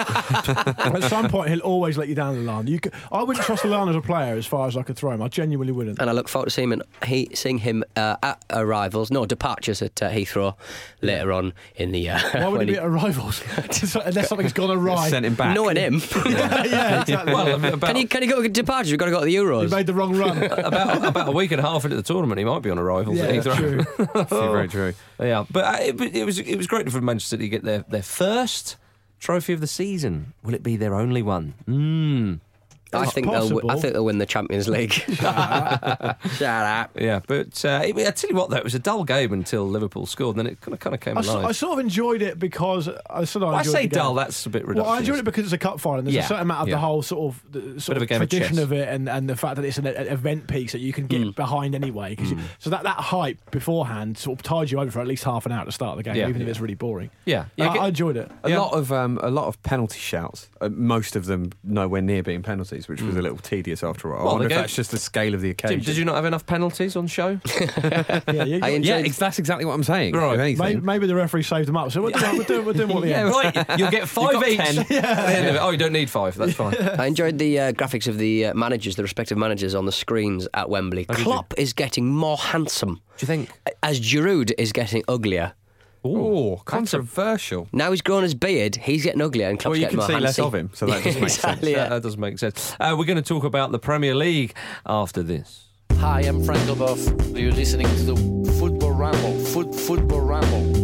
Defoe. At some point, he'll always let you down, Lallana. You could, I wouldn't trust Lallana as a player as far as I could throw him. I genuinely wouldn't. And I look forward to seeing him, he, seeing him uh, at arrivals, no, departures at uh, Heathrow later on in the... Uh, Why would when he be at arrivals? Unless something's gone awry. Sent him back. Knowing him. yeah, yeah, exactly. Well, about, Can you, can you go to departures? You've got to go to the he Euros. made the wrong run. about about a week and a half into the tournament, he might be on arrivals. yeah, at Heathrow. true. Very true. Yeah, but uh, it, it was it was great for Manchester City to get their, their first trophy of the season. Will it be their only one? Mm. I It's think they'll. possible. wi- I think they'll win the Champions League. Shut up! Yeah, but uh, it, I tell you what, though, it was a dull game until Liverpool scored, and then it kind of, kind of came I, s- alive. I sort of enjoyed it because I sort of Well, I enjoyed say the game. dull, that's a bit Well, ridiculous. I enjoyed it because it's a cup final. And there's Yeah, a certain amount of yeah. the whole sort of the, sort of a of game of tradition chess. of, it, and, and the fact that it's an, an event piece that you can get Mm. behind anyway. 'cause you, so that, that hype beforehand sort of tied you over for at least half an hour at the start of the game, Yeah, even if yeah. it's really boring. Yeah, I, yeah. I enjoyed it. A Yeah. lot of um, a lot of penalty shouts. Uh, most of them nowhere near being penalties, which was a little tedious after a while. Well, I wonder they if go- that's just the scale of the occasion. Jim, did you not have enough penalties on show? Yeah, you, I you- enjoyed- Yeah, ex- that's exactly what I'm saying. Right. If anything. maybe, maybe the referee saved them up. So we're doing, we're doing, we're doing what the yeah, end. right. You'll get five got each. ten. At the end of it. Oh, you don't need five. That's fine. I enjoyed the uh, graphics of the uh, managers, the respective managers on the screens at Wembley. did you? Klopp is getting more handsome Do you think? as Giroud is getting uglier. Oh, controversial. Now he's grown his beard, he's getting uglier, and Klopp's Well, you getting can more see less handsy. of him, so that just makes Exactly, sense. yeah. That, that does make sense. Uh, we're going to talk about the Premier League after this. Hi, I'm Frank Leboeuf. You're listening to the Football Ramble. Foot, football Ramble.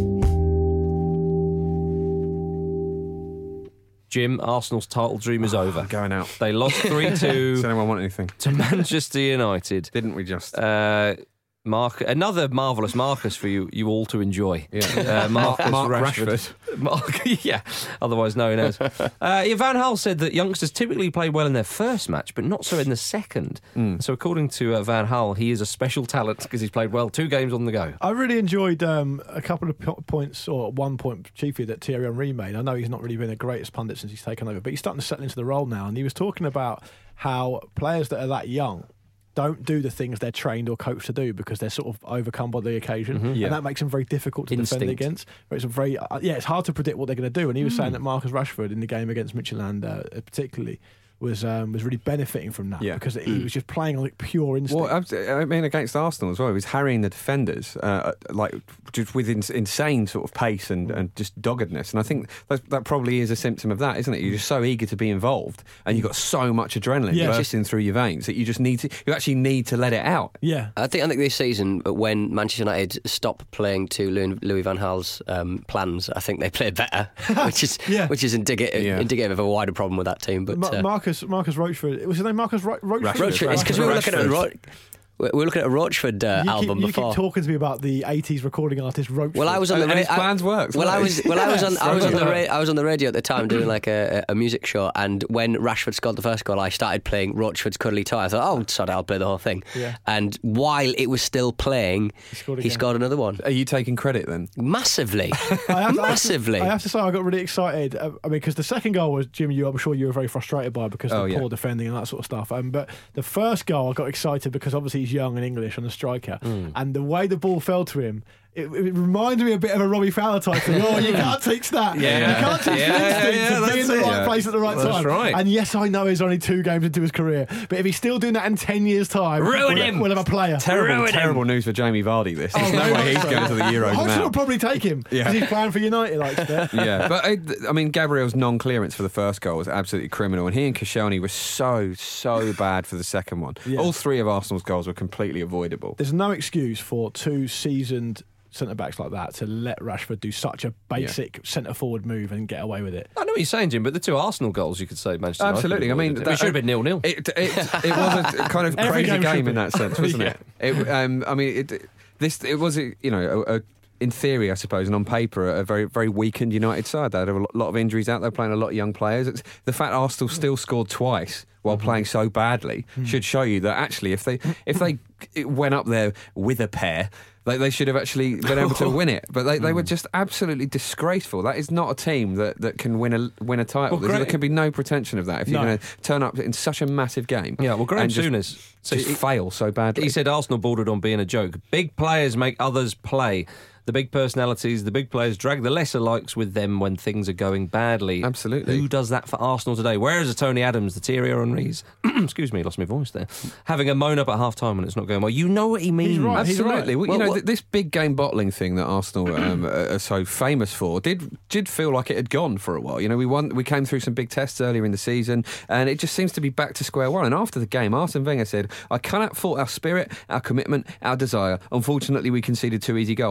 Jim, Arsenal's title dream is over. Going out. They lost three Does two anyone want anything? to Manchester United. Didn't we just? Uh, Mark, another marvellous Marcus for you, you all to enjoy. Yeah. Uh, Marcus Mark Rashford. Rashford. Mark, yeah, otherwise known as. Uh, yeah, Van Gaal said that youngsters typically play well in their first match, but not so in the second. So according to uh, Van Gaal, he is a special talent because he's played well two games on the go. I really enjoyed um, a couple of po- points, or one point chiefly that Thierry Henry made. I know he's not really been the greatest pundit since he's taken over, but he's starting to settle into the role now. And he was talking about how players that are that young don't do the things they're trained or coached to do because they're sort of overcome by the occasion, Yeah. and that makes them very difficult to defend Instinct. against. It's a very uh, yeah, it's hard to predict what they're going to do. And he was saying that Marcus Rashford in the game against Midtjylland, uh, particularly, was um, was really benefiting from that Yeah. because he was just playing on like pure instinct. Well, abs- I mean, against Arsenal as well, he was harrying the defenders, uh, like just with ins- insane sort of pace and, and just doggedness. And I think that, that probably is a symptom of that, isn't it? You're just so eager to be involved, and you've got so much adrenaline Yeah. bursting through your veins that you just need to, you actually need to let it out. yeah. I think I think this season, when Manchester United stopped playing to Louis, Louis Van Gaal's um, plans, I think they played better, which is Yeah. which is indicative, Yeah. indicative of a wider problem with that team. But Ma- uh, Marcus Marcus Rochford. Was his name Marcus Ro- Rochford? Rochford, it's because we were looking at a Ro- we were looking at a Rochford uh, You, album keep, you before. keep talking to me about the eighties recording artist Rochford. Well, I was on And- the and ra- his plans I, worked, Well, I weren't was they? well, I was on I was on the Right. ra- I was on the radio at the time doing like a, a music show, and when Rashford scored the first goal, I started playing Rochford's Cuddly Toy. I thought, oh, sorry, I'll play the whole thing. Yeah. And while it was still playing, He scored he again. scored another one. Are you taking credit then? Massively, I have, massively. I have to say, I got really excited. uh, I mean, because the second goal was Jim. You, I'm sure you were very frustrated by because of Oh, the yeah. poor defending and that sort of stuff. Um, but the first goal, I got excited because obviously he's young and English and a striker, and the way the ball fell to him. It, it reminded me a bit of a Robbie Fowler type thing. Oh, you can't teach that. Yeah. You can't teach Yeah, the instinct yeah, to be that's in the it. right Yeah. place at the right That's time. right. And yes, I know he's only two games into his career, but if he's still doing that in ten years' time, Ruin we'll, him. we'll have a player. Terrible, Ruin him. terrible news for Jamie Vardy. This. There's Oh, no very way he's much so. going to the Euros Hodgson now. will probably take him because Yeah. he's playing for United. Like that. Yeah, but I, I mean, Gabriel's non-clearance for the first goal was absolutely criminal, and he and Koscielny were so, so bad for the second one. Yeah. All three of Arsenal's goals were completely avoidable. There's no excuse for two seasoned centre backs like that to let Rashford do such a basic centre forward move and get away with it. I know what you're saying, Jim, but the two Arsenal goals, you could say Manchester United Absolutely. I mean, avoided it. that- it should have been nil nil. It, it, it was a kind of Every crazy game should game be. in that sense, wasn't Yeah. it? it um, I mean, it, this it was a, you know a, a in theory, I suppose, and on paper, a very, very weakened United side. They had a lot of injuries out there, playing a lot of young players. It's, the fact Arsenal still scored twice while playing so badly should show you that actually, if they if they went up there with a pair, they, they should have actually been able to win it. But they, they were just absolutely disgraceful. That is not a team that, that can win a win a title. Well, There's- there great- can be no pretension of that if you're No. going to turn up in such a massive game. Yeah, well, Graham and just- Souness. So just he- fail so badly. He said Arsenal bordered on being a joke. Big players make others play. The big personalities, the big players drag the lesser likes with them when things are going badly. Absolutely. Who does that for Arsenal today? Where is a Tony Adams, the Thierry Henry's, excuse me, lost my voice there, having a moan up at half time when it's not going well? You know what he means. right. He's Absolutely. Well, Well, you know, what- th- this big game bottling thing that Arsenal um, are so famous for did did feel like it had gone for a while. You know, we won, we came through some big tests earlier in the season, and it just seems to be back to square one. And after the game, Arsene Wenger said, "I cannot fault our spirit, our commitment, our desire. Unfortunately, we conceded two easy goals." I mean, I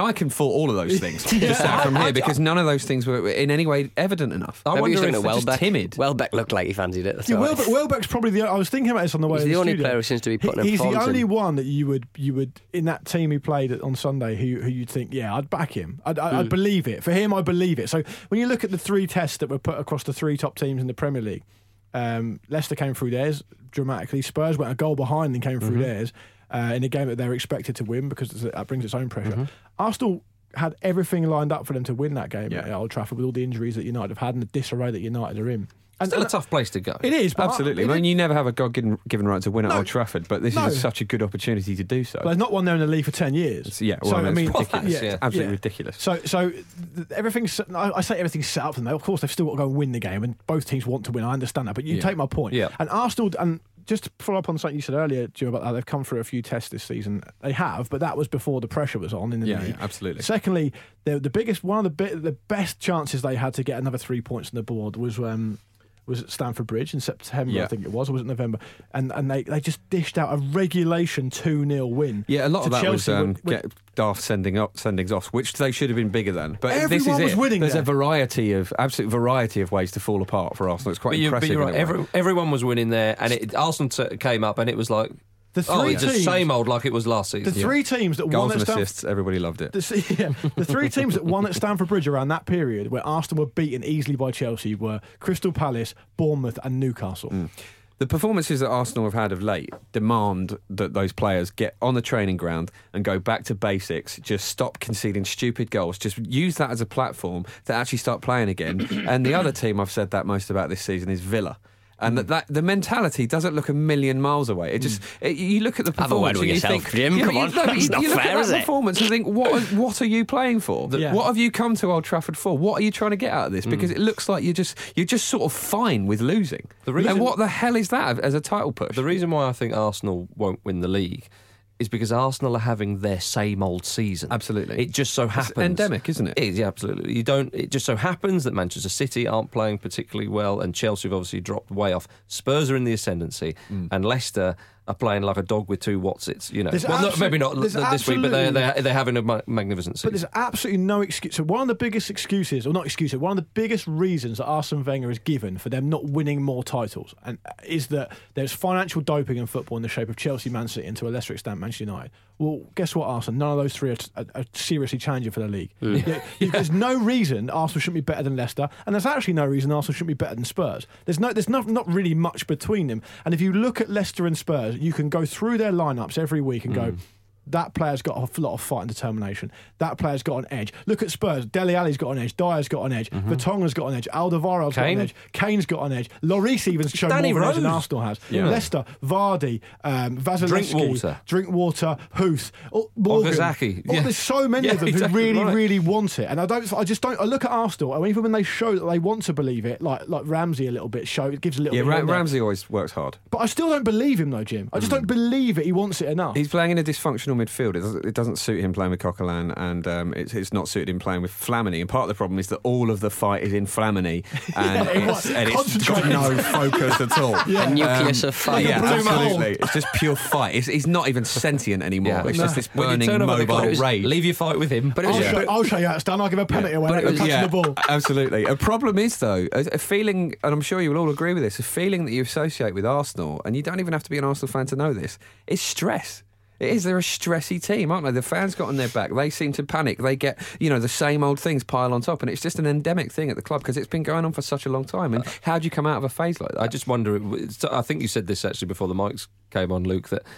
I can fault all of those things just out from here because none of those things were in any way evident enough. I Maybe wonder he's if looking they're at just Welbeck. timid. Welbeck looked like he fancied it. That's Yeah, all right. Welbeck, Welbeck's probably the. I was thinking about this on the way. He's to the only studio. player who seems to be putting He- in He's the forms only and- one that you would you would in that team who played on Sunday who who you'd think, yeah, I'd back him. I'd, I'd, Hmm. I'd believe it. For him, I believe it. So when you look at the three tests that were put across the three top teams in the Premier League, um, Leicester came through theirs dramatically. Spurs went a goal behind and came through Mm-hmm. theirs uh, in a game that they were expected to win because that brings its own pressure. Mm-hmm. Arsenal had everything lined up for them to win that game Yeah. at Old Trafford with all the injuries that United have had and the disarray that United are in. And, Still a and tough place to go. It is, but Absolutely. I, I mean, you never have a God-given given right to win at No. Old Trafford, but this No. is such a good opportunity to do so. But there's not one there in the league for ten years. It's- yeah, well, so, I mean, it's mean, ridiculous. yeah. It's absolutely yeah. ridiculous. So, so th- everything's. I I say everything's set up for them. Of course, they've still got to go and win the game, and both teams want to win. I understand that, but you Yeah. take my point. Yeah. And Arsenal, and just to follow up on something you said earlier, Jim, about how they've come through a few tests this season. They have, but that was before the pressure was on in the Yeah, league. yeah, absolutely. Secondly, the the biggest one of the bi- the best chances they had to get another three points on the board was. Um, was at Stamford Bridge in September, Yeah. I think it was, or was it November? And and they, they just dished out a regulation two nil win. Yeah, a lot to of that Chelsea was um, with- with- get daft sending up, sendings off, which they should have been bigger than. But this Everyone is was it. winning There's there. a variety of absolute variety of ways to fall apart for Arsenal. It's quite But, you, but impressive. you're in right. a way. Every, everyone was winning there, and it, Arsenal t- came up, and it was like, The oh, three it's the teams- same old like it was last season. The three teams that Goals won and at Stamford, assists, everybody loved it. the, yeah, the three teams that won at Stamford Bridge around that period, where Arsenal were beaten easily by Chelsea, were Crystal Palace, Bournemouth, and Newcastle. Mm. The performances that Arsenal have had of late demand that those players get on the training ground and go back to basics, just stop conceding stupid goals, just use that as a platform to actually start playing again. And the other team I've said that most about this season is Villa. And that, that the mentality doesn't look a million miles away. It just it, you look at the Have a word performance with and you yourself, think, Jim. yeah, Come but you- on. no, but It's you, not you look fair, at is that it? performance and think, what are- what are you playing for? Yeah. What have you come to Old Trafford for? What are you trying to get out of this? Because it looks like you're just you're just sort of fine with losing. The reason- and what the hell is that as a title push? The reason why I think Arsenal won't win the league is because Arsenal are having their same old season. Absolutely. It just so happens. endemic, isn't it? It is, yeah, absolutely. You don't. It just so happens that Manchester City aren't playing particularly well, and Chelsea have obviously dropped way off. Spurs are in the ascendancy, Mm. and Leicester are playing like a dog with two Watsits. You know, There's well, not, absolute- maybe not there's this week, but they're, absolutely- they're they're having a ma- magnificent But season. there's absolutely no excuse. So one of the biggest excuses, or not excuses, one of the biggest reasons that Arsene Wenger has given for them not winning more titles, and is that there's financial doping in football in the shape of Chelsea, Man City, and to a lesser extent Manchester United. Well, guess what, Arsenal? None of those three are, are, are seriously challenging for the league. Yeah, you- there's no reason Arsenal shouldn't be better than Leicester, and there's actually no reason Arsenal shouldn't be better than Spurs. There's no, there's not, not really much between them. And if you look at Leicester and Spurs, you can go through their lineups every week and go, that player's got a lot of fight and determination. That player's got an edge. Look at Spurs. Dele Alli's got an edge. Dyer's got an edge. Vertonghen's got an edge. Alderweireld's got Kane? an edge. Kane's got an edge. Lloris even shown Danny more of an edge than Rose. Arsenal has. Yeah. Leicester, Vardy, um, Vasilevsky, Drinkwater. Drinkwater, Huth, oh, Morgan. Okazaki. Oh, Yeah. there's so many Yeah, of them exactly who really, right. really want it. And I don't. I just don't. I look at Arsenal, and even when they show that they want to believe it, like like Ramsey a little bit, show it gives a little yeah, bit. Ra- here and there. Ramsey always works hard. But I still don't believe him, though, Jim. I just don't believe it. He wants it enough. He's playing in a dysfunctional midfield. It doesn't, it doesn't suit him playing with Coquelin, and um, it's, it's not suited him playing with Flamini. And part of the problem is that all of the fight is in Flamini, and Yeah, it's, what? and it's got Concentrating. no focus at all. Yeah. A nucleus Um, of fire. Yeah, blue marble. absolutely. It's just pure fight. It's, he's not even sentient anymore. Yeah. It's No. just this When you burning turn over the mobile clothes, rage. Leave your fight with him. But it I'll, was, show, I'll show you how it's done. I'll give a penalty away. But I'm it was- touching yeah, the ball. absolutely. A problem is, though, a, a feeling, and I'm sure you will all agree with this, a feeling that you associate with Arsenal, and you don't even have to be an Arsenal fan to know this, is stress. It is. They're a stressy team, aren't they? The fans got on their back. They seem to panic. They get, you know, the same old things pile on top, and it's just an endemic thing at the club because it's been going on for such a long time. And how do you come out of a phase like that? I just wonder. it's- I think you said this actually before the mics came on, Luke. That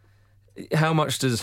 how much does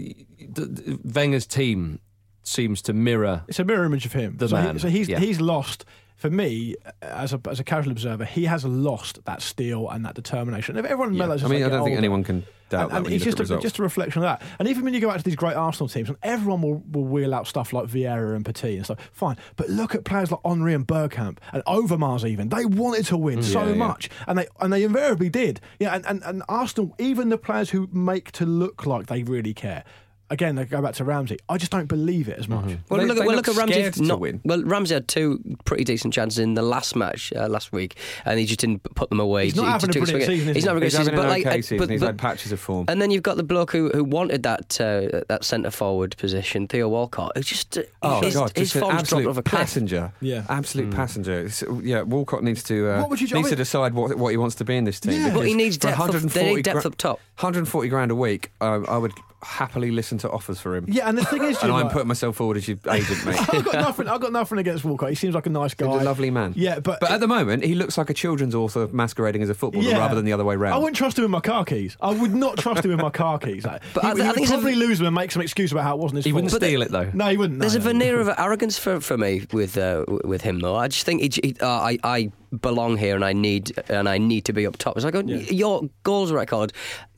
Wenger's team seems to mirror? It's a mirror image of him. The so man, He, so he's yeah. he's lost. For me, as a as a casual observer, he has lost that steel and that determination. If everyone Yeah. mellows, I as mean, they I get don't think older. anyone can doubt And, that and when you it's look just at a, results. just a reflection of that. And even when you go out to these great Arsenal teams, and everyone will, will wheel out stuff like Vieira and Petit and stuff, fine. But look at players like Henry and Bergkamp and Overmars even. They wanted to win so yeah, yeah. much. And they and they invariably did. Yeah, and, and, and Arsenal, even the players who make to look like they really care, again, they go back to Ramsey. I just don't believe it as much. Mm-hmm. Well, They- look, they well, look look at Ramsey. scared to Not, win. Well, Ramsey had two pretty decent chances in the last match uh, last week, and he just didn't put them away. He's not He having a took brilliant swing at- season, is He's he? not having a He's good season, having but an like, okay uh, season. but- He's but- had patches of form. And then you've got the bloke who, who wanted that uh, that centre forward position, Theo Walcott. Who just uh, Oh his, God! his Just an form's dropped absolute off a cliff. passenger. Yeah. absolute passenger. It's- yeah, Walcott needs to uh, What would you- I needs to mean- decide what what he wants to be in this team. Yeah. because But he needs for depth. Up, they 140 need depth gra- up top. one hundred forty grand a week. Um, I would happily listen to offers for him. Yeah, and the thing is, and Jim, I'm like- putting myself forward as your agent, mate. I've got nothing. I've got nothing against Walcott. He seems like a nice guy. He's a lovely man. Yeah, but But at the moment, he looks like a children's author masquerading as a footballer Yeah. rather than the other way round. I wouldn't trust him with my car keys. I would not trust him with my car keys. Like, But he, I- he I would think it's a- probably lose them and make some excuse about how it wasn't his He fault. wouldn't But steal it though. no, he wouldn't. There's no, a no. veneer of arrogance for, for me with uh, with him though. I just think he, he, uh, I I belong here and I need and I need to be up top. It's like oh, Yeah. your goals record.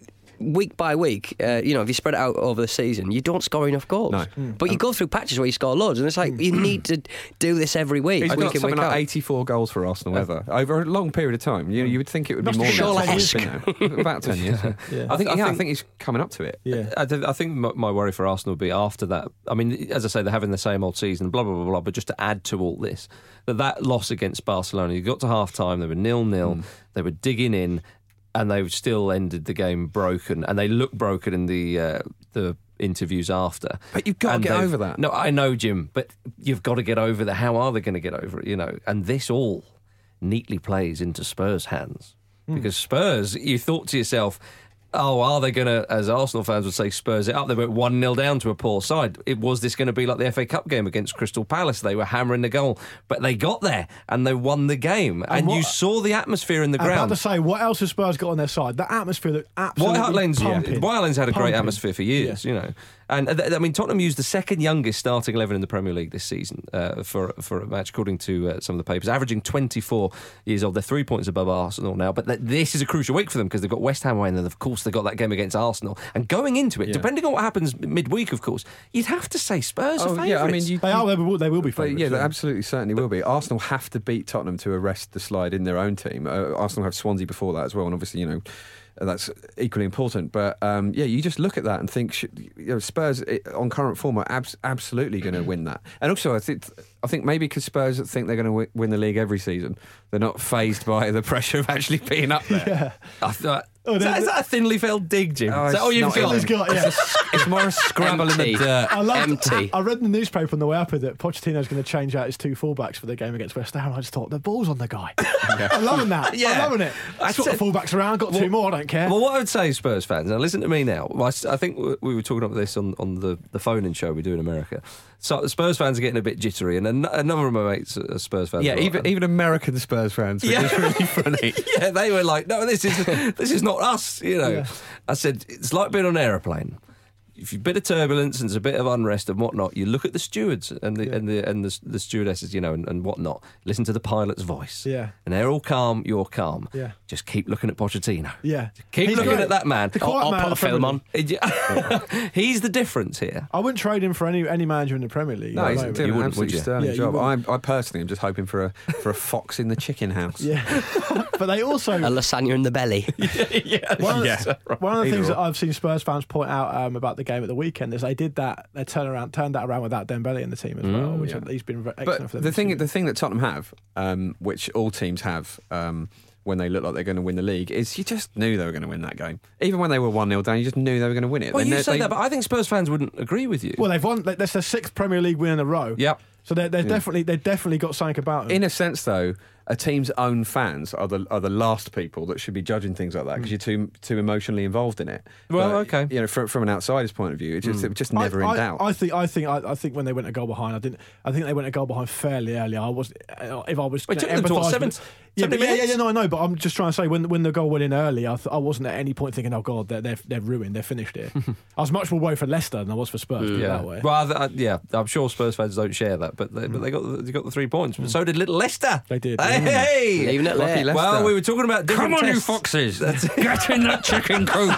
Week by week, uh, you know, if you spread it out over the season, you don't score enough goals. No. But you go through patches where you score loads, and it's like you need to do this every week. He's week got in, something week like out. eighty-four goals for Arsenal ever over a long period of time. You, you would think it would be Must more be than that. Shaw-esque. It's been, uh, about ten years. Yeah. I think. I Yeah, I think- think he's coming up to it. Yeah. I, th- I think my, my worry for Arsenal would be after that. I mean, as I say, they're having the same old season, blah, blah, blah, blah. But just to add to all this, that that loss against Barcelona, you got to half time, they were nil-nil, Mm. they were digging in, and they still ended the game broken. And they looked broken in the uh, the interviews after. But you've got to And get they've- over that. No, I know, Jim, but you've got to get over that. How are they going to get over it, you know? And this all neatly plays into Spurs' hands. Hmm. Because Spurs, you thought to yourself, oh, are they going to, as Arsenal fans would say, Spurs it up? They went one nil down to a poor side. It was this going to be like the F A Cup game against Crystal Palace? They were hammering the goal, but they got there and they won the game. And, what- you saw the atmosphere in the I'm about ground. to say, what else has Spurs got on their side? That atmosphere that absolutely White Hart Lane's, pumping. White Hart Lane's had a great Pumping. atmosphere for years, you know. And uh, th- I mean, Tottenham used the second youngest starting eleven in the Premier League this season uh, for for a match, according to uh, some of the papers, averaging twenty-four years old. They're three points above Arsenal now, but th- this is a crucial week for them because they've got West Ham away, and then of course they've got that game against Arsenal. And going into it, Yeah. depending on what happens midweek, of course, you'd have to say Spurs are Oh, favourites. yeah, I mean, you, They are. They will, they will be But favourites. yeah, they absolutely certainly will be. Arsenal have to beat Tottenham to arrest the slide in their own team. Uh, Arsenal have Swansea before that as well, and obviously, you know, that's equally important. But um, yeah, you just look at that and think, sh- you know, Spurs eh, on current form are abs- absolutely going to win that. And also, I think I think maybe because Spurs think they're going to w- win the league every season, they're not phased by the pressure of actually being up there. Yeah. I thought, Oh, is, that, they- is that a thinly veiled dig, Jim? Oh, is that it's all you've not got? He's got, yeah. It's more a scrabble in the Empty. dirt. I loved, Empty. I read in the newspaper on the way up here that Pochettino's going to change out his two fullbacks for the game against West Ham. I just thought, the ball's on the guy. I'm loving that. Yeah. I'm loving it. I I sort of said- fullbacks around, got two more, I don't care. Well, what I would say, Spurs fans, now listen to me now. Well, I s- I think w- we were talking about this on, on the, the phone-in show we do in America. So the Spurs fans are getting a bit jittery, and a, n- a number of my mates are Spurs fans. Yeah, are even like- even American Spurs fans, which Yeah. is really funny. yeah, they were like, no, this is this is not us, you know. Yeah. I said, it's like being on an aeroplane. If you've a bit of turbulence and there's a bit of unrest and whatnot, you look at the stewards and the Yeah. and the and the, the stewardesses, you know, and, and whatnot. Listen to the pilot's voice. Yeah. And they're all calm, you're calm. Yeah. Just keep looking at Pochettino. Yeah. Keep He's looking great. at that man. The I'll, quiet I'll man put a of the film Premier on. League. He's the difference here. I wouldn't trade him for any any manager in the Premier League. No, at the he's moment. doing You an wouldn't, would absolutely you? sterling Yeah, you job. wouldn't. I, I personally am just hoping for a for a fox in the chicken house. Yeah. But they also. A lasagna in the belly. yeah. One of, Yeah. one of the Either things or. that I've seen Spurs fans point out um, about the game at the weekend is they did that. They turned around, turned that around without Dembele in the team as well, which yeah. he's been very excellent But for them. the this thing, season. the thing that Tottenham have, um, which all teams have, um, when they look like they're going to win the league, is you just knew they were going to win that game. Even when they were one nil down, you just knew they were going to win it. Well, They you kn- say they- that, but I think Spurs fans wouldn't agree with you. well, they've won. That's their sixth Premier League win in a row. Yep. So they're, they're definitely they've definitely got something about them. in a sense, though, a team's own fans are the are the last people that should be judging things like that because you're too too emotionally involved in it. Well, But, okay. you know, from, from an outsider's point of view, it's just, it was just I- never I, in doubt. I think I think I, I think when they went a goal behind, I didn't. I think they went a goal behind fairly early. I was uh, if I was. Wait, gonna took them to what, empathise seven- with- yeah, seventy but yeah, yeah, minutes? yeah, no, I know, but I'm just trying to say when when the goal went in early, I, th- I wasn't at any point thinking, oh god, they're they're, they're ruined, they're finished here. I was much more worried for Leicester than I was for Spurs. put it that way. Well, I, I, yeah, I'm sure Spurs fans don't share that, but they, but they got the, they got the three points. But so did little Leicester. They did, Hey, yeah. hey. Leaving it Lucky late. Leicester. Well, we were talking about different Come on, you tests. foxes! Get in that chicken coop.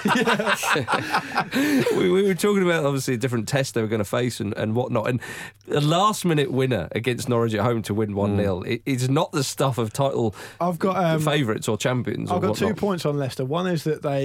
we, we were talking about obviously a different test they were going to face and, and whatnot. And a last minute winner against Norwich at home to win one nil it, it's not the stuff of title I've got um, favourites or champions. I've or got two whatnot. points on Leicester. One is that they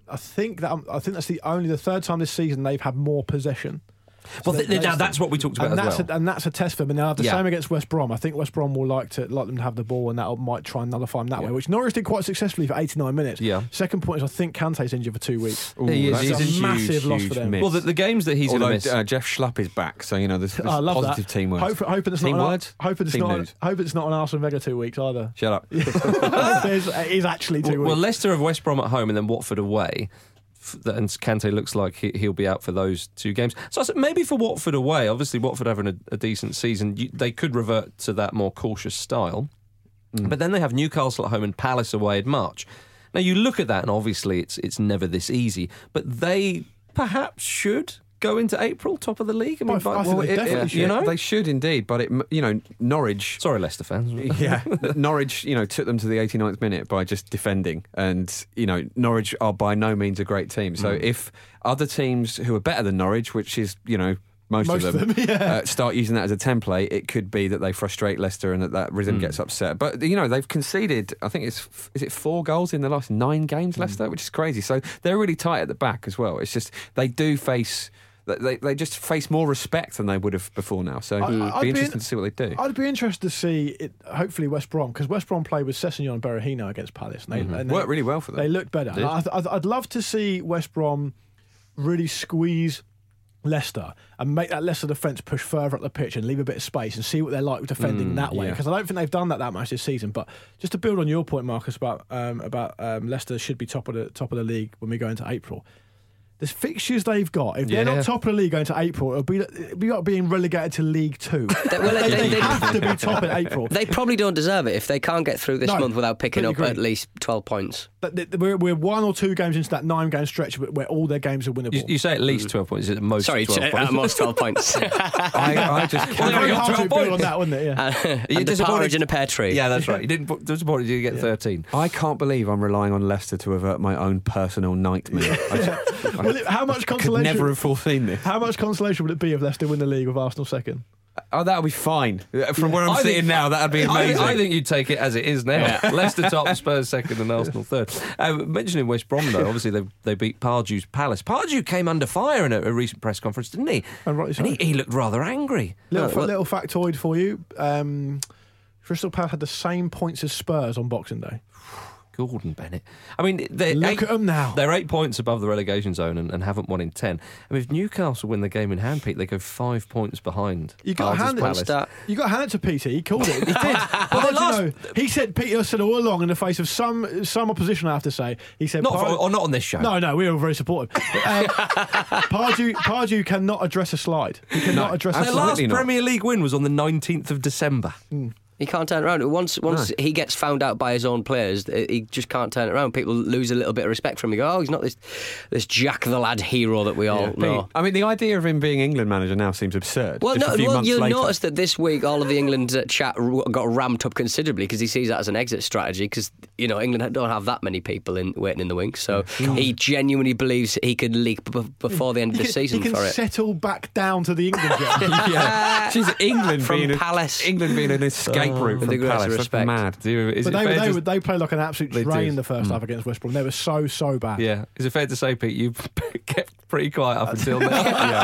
I think that I think that's the only the third time this season they've had more possession. Well, So th- they- now that's what we talked about and as that's well. a, and that's a test for them. And they'll have the Yeah. same against West Brom. I think West Brom will like to like them to have the ball, and that might try and nullify them that way, which Norwich did quite successfully for eighty-nine minutes. Yeah. Second point is I think Kante's injured for two weeks. Ooh, He is- that's he's a a huge, massive loss for huge them. miss. Well, the, the games that he's going to Although miss. uh, Jeff Schlupp is back, so you know there's, there's I love positive that. team words. Hope, hoping it's Team not. words? An, hoping it's Team not. news. Hoping it's not an Arsenal Wenger two weeks either. Shut up. It's, it is actually two well, well, weeks. Leicester have West Brom at home and then Watford away. F- And Kante looks like he, he'll be out for those two games. So I said maybe for Watford away, obviously Watford having a, a decent season, you, they could revert to that more cautious style. Mm. But then they have Newcastle at home and Palace away in March. Now you look at that and obviously it's it's never this easy, but they perhaps should go into April top of the league. I mean, I by- think well, they it- definitely it- should. you know, they should indeed, but it, you know, Norwich. sorry Leicester fans. Yeah, Norwich, you know, took them to the eighty-ninth minute by just defending, and you know, Norwich are by no means a great team. So Mm. if other teams who are better than Norwich, which is you know most, Most of them, of them, yeah. uh, start using that as a template, it could be that they frustrate Leicester and that that rhythm gets upset. But you know, they've conceded, I think it's is it four goals in the last nine games, Mm. Leicester, which is crazy. So they're really tight at the back as well. It's just they do face. They, they just face more respect than they would have before now. So I- it'd I'd be be interesting in- to see what they do. I'd be interested to see it. Hopefully West Brom, because West Brom played with Sessegnon and Berahino against Palace. And they, Mm-hmm. and they- Worked really well for them. They looked better. Did. And I'd, I'd, I'd love to see West Brom really squeeze Leicester and make that Leicester defence push further up the pitch and leave a bit of space and see what they're like defending that way. yeah. Because I don't think they've done that that much this season. But just to build on your point, Marcus, about um, about um, Leicester should be top of the top of the league when we go into April. The fixtures they've got, if they're Yeah. not top of the league going to April, it'll be, it'll be like being relegated to League Two. They- well, they, they- they they- have to be top in April. They probably don't deserve it if they can't get through this No, month without picking up completely at agree. least twelve points. But th- th- we're, we're one or two games into that nine-game stretch where where all their games are winnable. You, you say at least twelve points. Is it at most Sorry, twelve t- points? at most twelve points. I, I just Well, cannot. very got hard to twelve build on points. that, wouldn't it? Yeah. and You're the disappointed- partridge in a pear tree. Yeah, that's right. You didn't put- disappointed you get thirteen. I can't believe I'm relying on Leicester to avert my own personal nightmare. I, just, I Well, it- how much could consolation? never have foreseen this. How much consolation would it be if Leicester win the league with Arsenal second? Oh, that would be fine. From where I'm I sitting think- now, that would be I, amazing. I think you'd take it as it is now. Leicester top, Spurs second, and Arsenal third. Uh, mentioning West Brom, though, obviously they they beat Pardew's Palace. Pardew came under fire in a, a recent press conference, didn't he? And rightly so. he, he looked rather angry. Little, Uh, fa- well, little factoid for you. Um, Crystal Palace had the same points as Spurs on Boxing Day. Gordon Bennett. I mean, they're Look eight, at them now. They're eight points above the relegation zone and, and haven't won in ten. I mean, if Newcastle win the game in hand, Pete, they go five points behind. You got Ard's hand- Palace. Start- You got to hand it to Peter. He called it. He did. But Well, did the you last- know, he said Peter said all along in the face of some some opposition. I have to say, he said Not for, Par- or not on this show. No, no, we were very supportive. Um, Pardew, Pardew cannot address a slide. He cannot No, address a Their slide. last Absolutely not. Premier League win was on the nineteenth of December. He can't turn it around. Once once he gets found out by his own players, he just can't turn it around. People lose a little bit of respect for him. They go, oh, he's not this this Jack the Lad hero that we all know. I mean, the idea of him being England manager now seems absurd. Well, just no, a few well months you'll later. notice that this week all of the England uh, chat r- got ramped up considerably because he sees that as an exit strategy because, you know, England don't have that many people in waiting in the wings. So he genuinely believes he could leak b- before the end of He the can, season he can for it. settle back down to the England job. yeah, she's England From being Palace. A, England being an escape route With from the greatest Palace. That's respect. mad. Is But it they, fair they, to- were- they played like an absolute They drain did. in the first half against West Brom. They were so, so bad. Yeah. Is it fair to say, Pete, you kept pretty quiet up until now?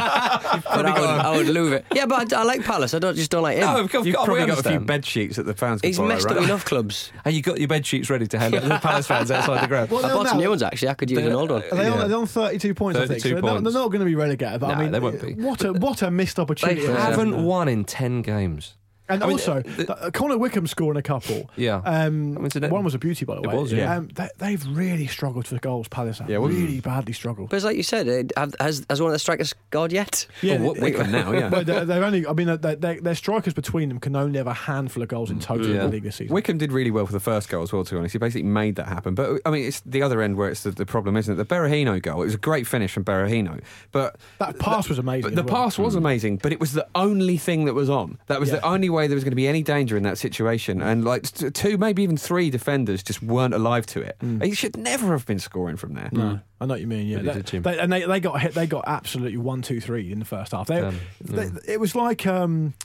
But I would, I would love it. Yeah, but I, I like Palace. I don't just don't like him. No, of course, You've we probably got a few understand. bed sheets that the fans can He's borrow, messed right? up enough clubs. And you got your bed sheets ready to hand out to the Palace fans outside the ground. Well, I they're bought some now- new ones actually. I could use an old one. Are they, on, Yeah. are they on thirty-two points, I think? So thirty-two they're, not, points. they're not going to be relegated. But I No, mean, they won't be. What a, what a missed opportunity. They it was. Haven't won in ten games. And I mean, also, the- uh, Connor Wickham scoring a couple. Yeah. Um, I mean, today- one was a beauty, by the It way. was, yeah. Um, they, they've really struggled for goals, Palace have. Yeah, well- really badly struggled. But it's like you said, it, have, has, has one of the strikers scored yet? Yeah, Oh, Wickham now, yeah. Well, they're, they're only. I mean, they, they, their strikers between them can only have a handful of goals in total in Yeah. the league this season. Wickham did really well for the first goal as well, to be honest. He basically made that happen. But, I mean, it's the other end where it's the, the problem, isn't it? The Berahino goal, it was a great finish from Berahino. But That pass was amazing. But the as well. pass was amazing, but it was the only thing that was on. That was Yeah. the only way there was going to be any danger in that situation. And like t- two, maybe even three defenders just weren't alive to it. He should never have been scoring from there. No, I know what you mean. Yeah, Really They- did, Jim. they- and they, they got hit. They got absolutely one, two, three in the first half. They, Um, they, it was like um,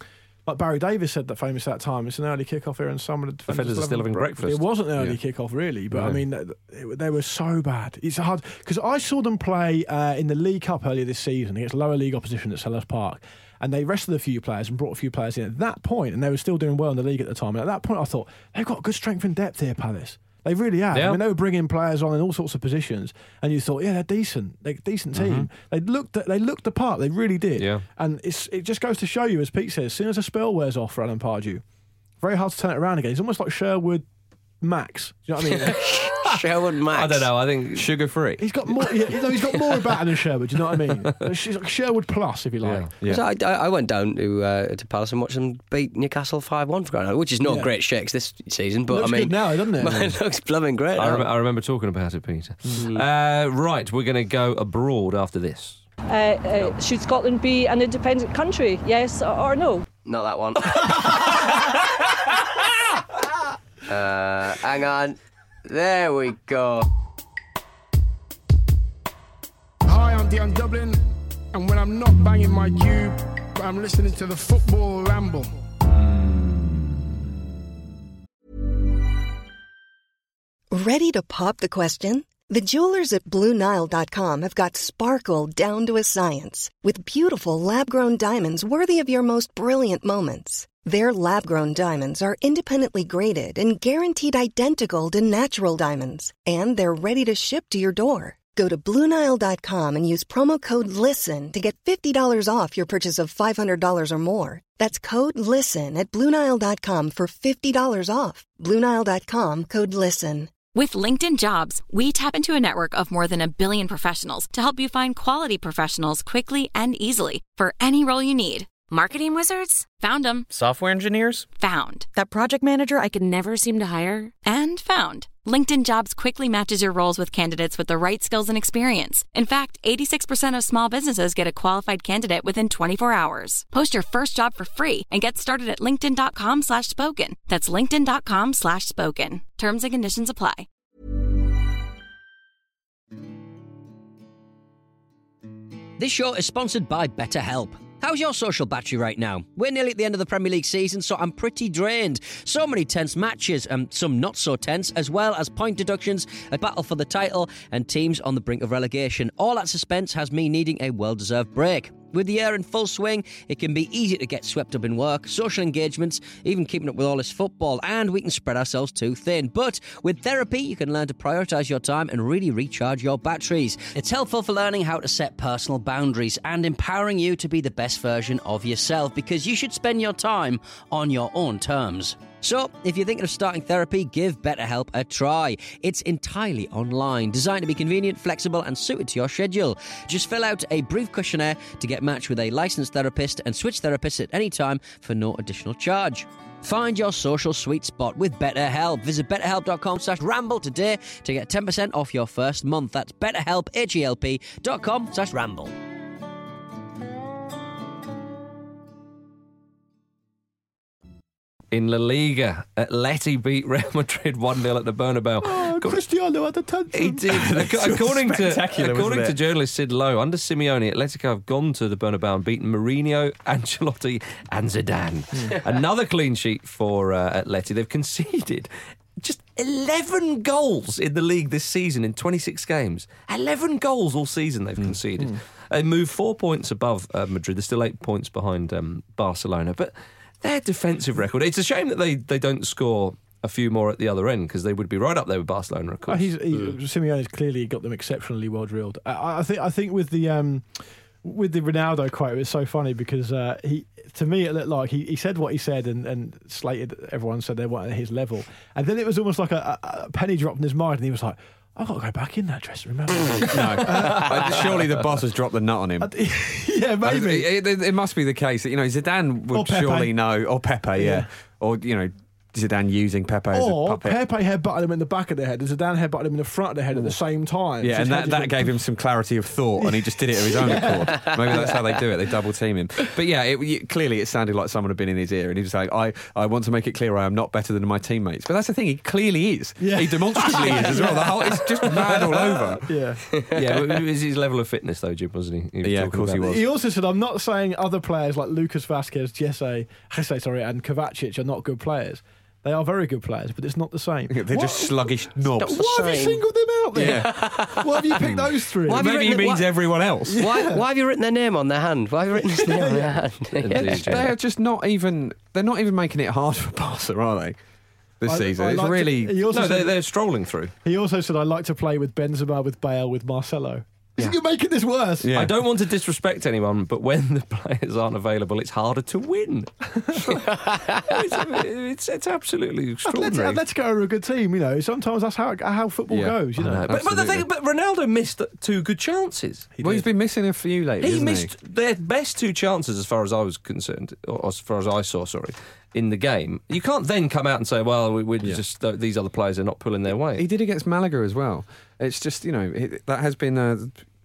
like Barry Davis said that famous at that time, it's an early kickoff here and some of the defenders, Defenders are still having breakfast. It wasn't an early Yeah. kickoff really, but I Yeah. mean, it, they were so bad. It's hard because I saw them play uh, in the League Cup earlier this season against lower league opposition at Selhurst Park, and they rested a few players and brought a few players in at that point, and they were still doing well in the league at the time. And at that point, I thought they've got good strength and depth here, Palace. They really have. Yeah. I mean, they were bringing players on in all sorts of positions, and you thought, yeah, they're decent. They're a decent team. Mm-hmm. They looked, they looked the part. They really did. Yeah. And it's, it just goes to show you, as Pete says, as soon as a spell wears off for Alan Pardew, very hard to turn it around again. He's almost like Sherwood Max. Do you know what I mean? Sherwood Max. I don't know. I think Sugar free. He's got more. Yeah, you know, he's got more about than Sherwood. Do you know what I mean? She's like Sherwood plus, if you like. Yeah. So I, I I went down to uh, to Palace and watched them beat Newcastle five one for crying out loud, which is no Yeah. great shakes this season, but Looks I mean, good now, doesn't it? it looks blooming great. I, now. rem- I remember talking about it, Peter. Uh, right, we're going to go abroad after this. Uh, uh, should Scotland be an independent country? Yes or, or no? Not that one. uh, hang on. There we go. Hi, I'm Dion Dublin, and when I'm not banging my cube, I'm listening to the Football Ramble. Ready to pop the question? The jewelers at Blue Nile dot com have got sparkle down to a science with beautiful lab-grown diamonds worthy of your most brilliant moments. Their lab-grown diamonds are independently graded and guaranteed identical to natural diamonds, and they're ready to ship to your door. Go to Blue Nile dot com and use promo code LISTEN to get fifty dollars off your purchase of five hundred dollars or more. That's code LISTEN at Blue Nile dot com for fifty dollars off. Blue Nile dot com, code LISTEN. With LinkedIn Jobs, we tap into a network of more than a billion professionals to help you find quality professionals quickly and easily for any role you need. Marketing wizards? Found them. Software engineers? Found. That project manager I could never seem to hire? And found. LinkedIn Jobs quickly matches your roles with candidates with the right skills and experience. In fact, eighty-six percent of small businesses get a qualified candidate within twenty-four hours. Post your first job for free and get started at linkedin.com slash spoken. That's linkedin.com slash spoken. Terms and conditions apply. This show is sponsored by BetterHelp. How's your social battery right now? We're nearly at the end of the Premier League season, so I'm pretty drained. So many tense matches, and some not so tense, as well as point deductions, a battle for the title, and teams on the brink of relegation. All that suspense has me needing a well-deserved break. With the year in full swing, it can be easy to get swept up in work, social engagements, even keeping up with all this football, and we can spread ourselves too thin. But with therapy, you can learn to prioritise your time and really recharge your batteries. It's helpful for learning how to set personal boundaries and empowering you to be the best version of yourself, because you should spend your time on your own terms. So, if you're thinking of starting therapy, give BetterHelp a try. It's entirely online, designed to be convenient, flexible, and suited to your schedule. Just fill out a brief questionnaire to get matched with a licensed therapist and switch therapists at any time for no additional charge. Find your social sweet spot with BetterHelp. Visit betterhelp.com slash ramble today to get ten percent off your first month. That's betterhelp, H-E-L-P dot com slash ramble. In La Liga, Atleti beat Real Madrid one nil at the Bernabeu. Oh, Cristiano had a tantrum. He did. Ac- according to spectacular, according wasn't to it? journalist Sid Lowe, under Simeone, Atletico have gone to the Bernabeu and beaten Mourinho, Ancelotti, and Zidane. Another clean sheet for uh, Atleti. They've conceded just eleven goals in the league this season in twenty-six games. eleven goals all season they've conceded. They move four points above uh, Madrid. They're still eight points behind um, Barcelona, but their defensive record, it's a shame that they, they don't score a few more at the other end, because they would be right up there with Barcelona, of Oh, course. he's, he, Simeone's clearly got them exceptionally well drilled. I, I think. I think with the um, with the Ronaldo quote, it was so funny because uh, he, to me, it looked like he, he said what he said and, and slated everyone, said they weren't at his level, and then it was almost like a, a, a penny dropped in his mind, and he was like, I've got to go back in that dressing room. haven't I?" No, Uh, surely the boss has dropped the nut on him. yeah, maybe. It, it, it must be the case that, you know, Zidane Or would Pepe. surely know, or Pepe, yeah. Yeah. or you know, Zidane using Pepe as a Or puppet. Pepe headbutted him in the back of the head, and Zidane headbutted him in the front of the head at the same time. Yeah, So and his head that, just that went- gave him some clarity of thought, and he just did it of his own accord. Maybe that's how they do it. They double team him. But yeah, it, it- clearly it sounded like someone had been in his ear, and he was like, I, I want to make it clear I am not better than my teammates. But that's the thing, he clearly is. Yeah. He demonstrably is as well. The whole, it's just mad all over. Yeah. Yeah, but it was his level of fitness, though, Jim, wasn't he? He was Yeah, of talking course he about was. He also said, I'm not saying other players like Lucas Vazquez, Jesse, Jesse sorry, and Kovacic are not good players. They are very good players, but it's not the same. They're What- just sluggish knobs. Why have you singled them out there? Yeah. Why have you picked those three? Why have you Maybe he written it- means why- everyone else. Why, why have you written their name on their hand? Why have you written his name on their hand? Indeed, They are just not even. They're not even making it hard for Barca, are they? This I- season, I it's like to- really. he also No, said- they're, they're strolling through. He also said, I like to play with Benzema, with Bale, with Marcelo. Yeah. You're making this worse. Yeah. I don't want to disrespect anyone, but when the players aren't available, it's harder to win. it's, it's, it's absolutely Atletico, extraordinary. Atletico are a good team, you know. Sometimes that's how how football Yeah. goes, you I know. know. But, but the thing, Absolutely. but Ronaldo missed two good chances. Well, he's been missing a few lately. He hasn't missed their best two chances, as far as I was concerned, or as far as I saw. Sorry, in the game, you can't then come out and say, "Well, we, we're Yeah. just uh, these other players are not pulling their he? weight." He did against Malaga as well. It's just, you know, it, that has been a,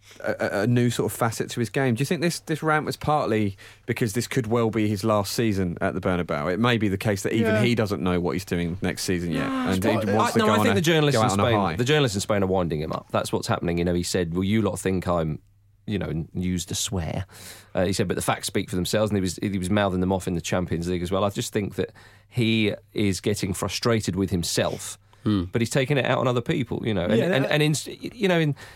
a, a new sort of facet to his game. Do you think this, this rant was partly because this could well be his last season at the Bernabeu? It may be the case that even Yeah. he doesn't know what he's doing next season yet, and he part- wants I, to no, go I on think a, the journalists go in out on a Spain, high. the journalists in Spain are winding him up. That's what's happening. You know, he said, "Well, you lot think I'm." You know, and used to swear. Uh, he said, but the facts speak for themselves, and he was he was mouthing them off in the Champions League as well. I just think that he is getting frustrated with himself, but he's taking it out on other people. You know, and Yeah, and, that- and in you know in.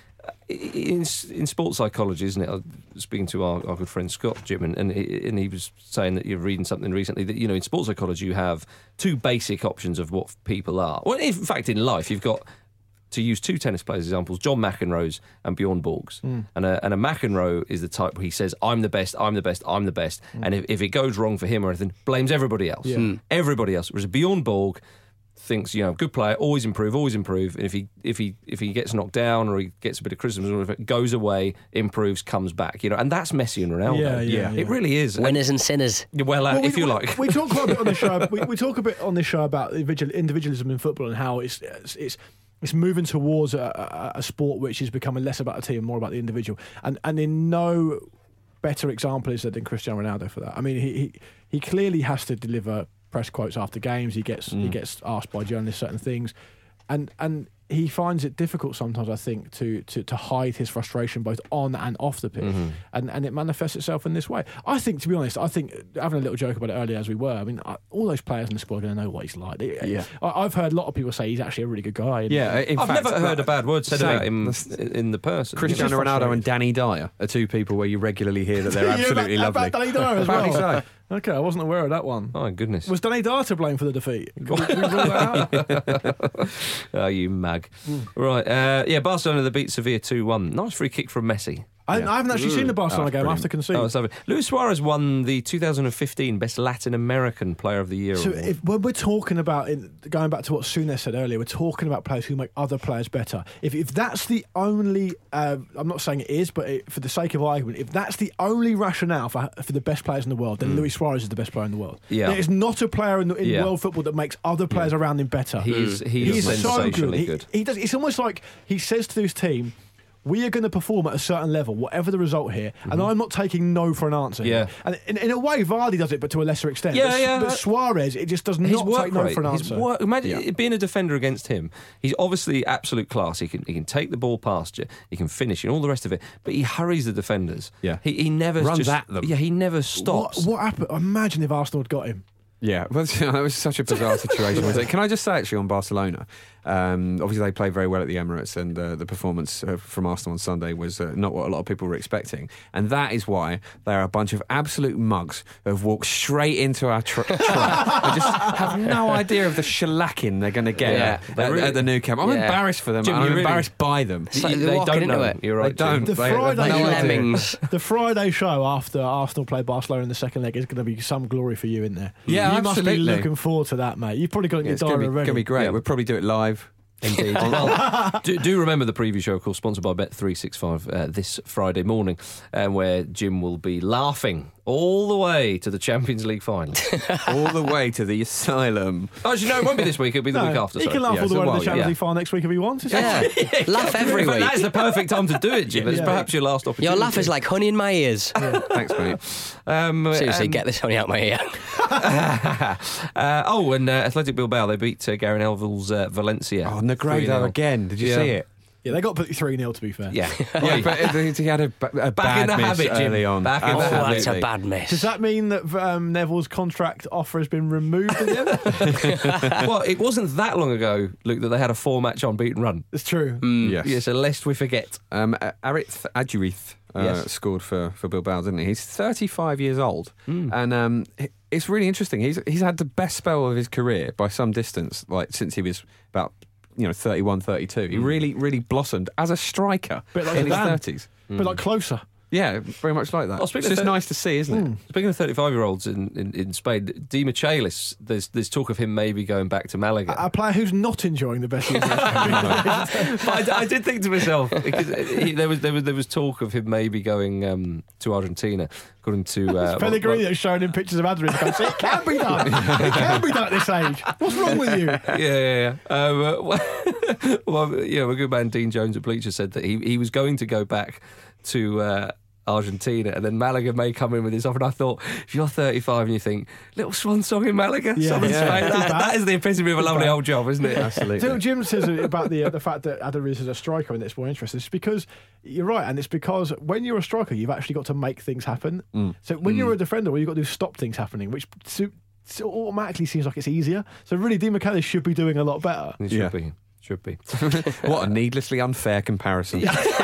In, in sports psychology, isn't it? I was speaking to our, our good friend Scott, Jim, and, and, he, and he was saying that you're reading something recently that, you know, in sports psychology you have two basic options of what people are. Well, in fact, in life you've got, to use two tennis players examples, John McEnroe's and Bjorn Borg's. Mm. And, a, and a McEnroe is the type where he says, I'm the best, I'm the best, I'm the best. Mm. And if, if it goes wrong for him or anything, blames everybody else. Yeah. Mm. Everybody else. Whereas Bjorn Borg thinks, you know, good player, always improve, always improve. And if he if he if he gets knocked down or he gets a bit of criticism, or if it goes away, improves, comes back. You know, and that's Messi and Ronaldo. Yeah, yeah, yeah. It really is. Winners and sinners. Well, uh, Well, if we, you we- like. we talk quite a bit on the show. We, we talk a bit on this show about individual, individualism in football and how it's it's it's, it's moving towards a, a, a sport which is becoming less about a team and more about the individual. And and in no better example is there than Cristiano Ronaldo for that. I mean, he he, he clearly has to deliver press quotes after games. He gets Mm. he gets asked by journalists certain things, and and. He finds it difficult sometimes, I think, to, to, to hide his frustration both on and off the pitch, Mm-hmm. and, and it manifests itself in this way. I think, to be honest, I think having a little joke about it earlier as we were. I mean, I, all those players in the squad are going to know what he's like. They- Yeah. I, I've heard a lot of people say he's actually a really good guy. and- Yeah, in I've fact, never heard a bad word said same. about him That's- in the person. Cristiano just Ronaldo frustrated. and Danny Dyer are two people where you regularly hear that they're Yeah, absolutely about- lovely. about Danny Dyer as Apparently well. so. Okay, I wasn't aware of that one. Oh, goodness. Was Danny Dyer to blame for the defeat? Can we, can we rule that out? Oh, you mag. Right. Uh, yeah, Barcelona, they beat Sevilla two one. Nice free kick from Messi. I, I haven't actually seen the Barcelona Oh, game brilliant. after conceding. Oh, it's lovely. Luis Suarez won the two thousand fifteen Best Latin American Player of the Year So award. if, when we're talking about, in, going back to what Souness said earlier, we're talking about players who make other players better. If, if that's the only, uh, I'm not saying it is, but it, for the sake of argument, if that's the only rationale for for the best players in the world, then Luis Suarez is the best player in the world. Yeah. There is not a player in, the, in Yeah. world football that makes other players around him better. He is- he He is so sensationally He, good. he does. It's almost like he says to his team, we are going to perform at a certain level, whatever the result here, and I'm not taking no for an answer. Yeah. here. And in, in a way, Vardy does it, but to a lesser extent. Yeah, but, yeah. But Suarez, it just does his not work take no rate, for an his answer. work, imagine being a defender against him. He's obviously absolute class. He can he can take the ball past you. He can finish and all the rest of it. But he hurries the defenders. Yeah. he, he never Runs just, at them. Yeah, he never stops. What, what happened? Imagine if Arsenal had got him. Yeah, well, that was such a bizarre situation. Was it? Can I just say, actually, on Barcelona, um, obviously they played very well at the Emirates, and uh, the performance uh, from Arsenal on Sunday was uh, not what a lot of people were expecting. And that is why they are a bunch of absolute mugs who have walked straight into our tr- trap. I just have no idea of the shellacking they're going to get Yeah, at, they at- really- at the new camp. I'm Yeah. embarrassed for them. Jim, I'm you really- embarrassed by them. It's like they they're walking don't into know. it. You're right. They don't. Jim. The They- Friday they- No show- lemmings. The Friday show after Arsenal play Barcelona in the second leg is going to be some glory for you in there. Yeah, you must be absolutely. looking forward to that, mate. You've probably got it in Yeah, your it's going diary to be, already. gonna be great. Yeah. We'll probably do it live. Indeed. Well, do, do remember the preview show, of course, sponsored by Bet three sixty-five uh, this Friday morning, um, where Jim will be laughing all the way to the Champions League final. All the way to the asylum. Actually, no, it won't be this week. It'll be the No, week after. He sorry. can laugh Yeah, all the so way to while, the Champions yeah. League final next week if he wants. It's Yeah, laugh every In fact, week. that is the perfect time to do it, Jim. It's Yeah. perhaps your last opportunity. Your laugh is like honey in my ears. Thanks, mate. Um, Seriously, um, get this honey out my ear. uh, oh, and uh, Athletic Bilbao, they beat uh, Gary Neville's uh, Valencia. Oh, Negredo three nil. again. Did you Yeah. see it? Yeah, they got put three nil to be fair. Yeah. Yeah, but it- he had a, ba- a Back bad in the miss habit, Jim. early on. Back in the Oh, habit. that's a bad miss. Does that mean that um, Neville's contract offer has been removed again? Well, it wasn't that long ago, Luke, that they had a four-match unbeaten run. It's true. Yes. Yeah, so lest we forget. Um, A- Arith Adjurith uh, Yes. scored for, for Bilbao, didn't he? He's thirty-five years old, Hmm. and um, h- it's really interesting. He's he's had the best spell of his career by some distance, like since he was about you know thirty-one, thirty-two. He really really blossomed as a striker Bit like in his Zidane. thirties. But like closer. Yeah, very much like that. Oh, It's speaking just of thir- nice to see, isn't it? Speaking of thirty-five-year-olds in, in, in Spain, Di Michaelis, there's there's talk of him maybe going back to Malaga. A player who's not enjoying the best years of his career. But I, I did think to myself because he, there was there was there was talk of him maybe going um, to Argentina, according to uh, Pellegrino showing him pictures of Adrian. Going, "See, it can be done. It can be done at this age. What's wrong with you? yeah, yeah, yeah. Um, uh, well, well, you know, a good man, Dean Jones at Bleacher, said that he, he was going to go back to uh, Argentina, and then Malaga may come in with his offer. And I thought, if you're thirty-five and you think, little swan song in Malaga, Yeah. Southern Yeah. Spain, that, that is the epitome of a lovely old job, isn't it? So Absolutely. Jim says about the uh, the fact that Adariz is a striker and it's more interesting. It's because you're right, and it's because when you're a striker, you've actually got to make things happen. So when you're a defender, well, you've got to do stop things happening, which su- so automatically seems like it's easier. So really, Di Michaelis should be doing a lot better. It should Yeah. be. Should be. What a needlessly unfair comparison.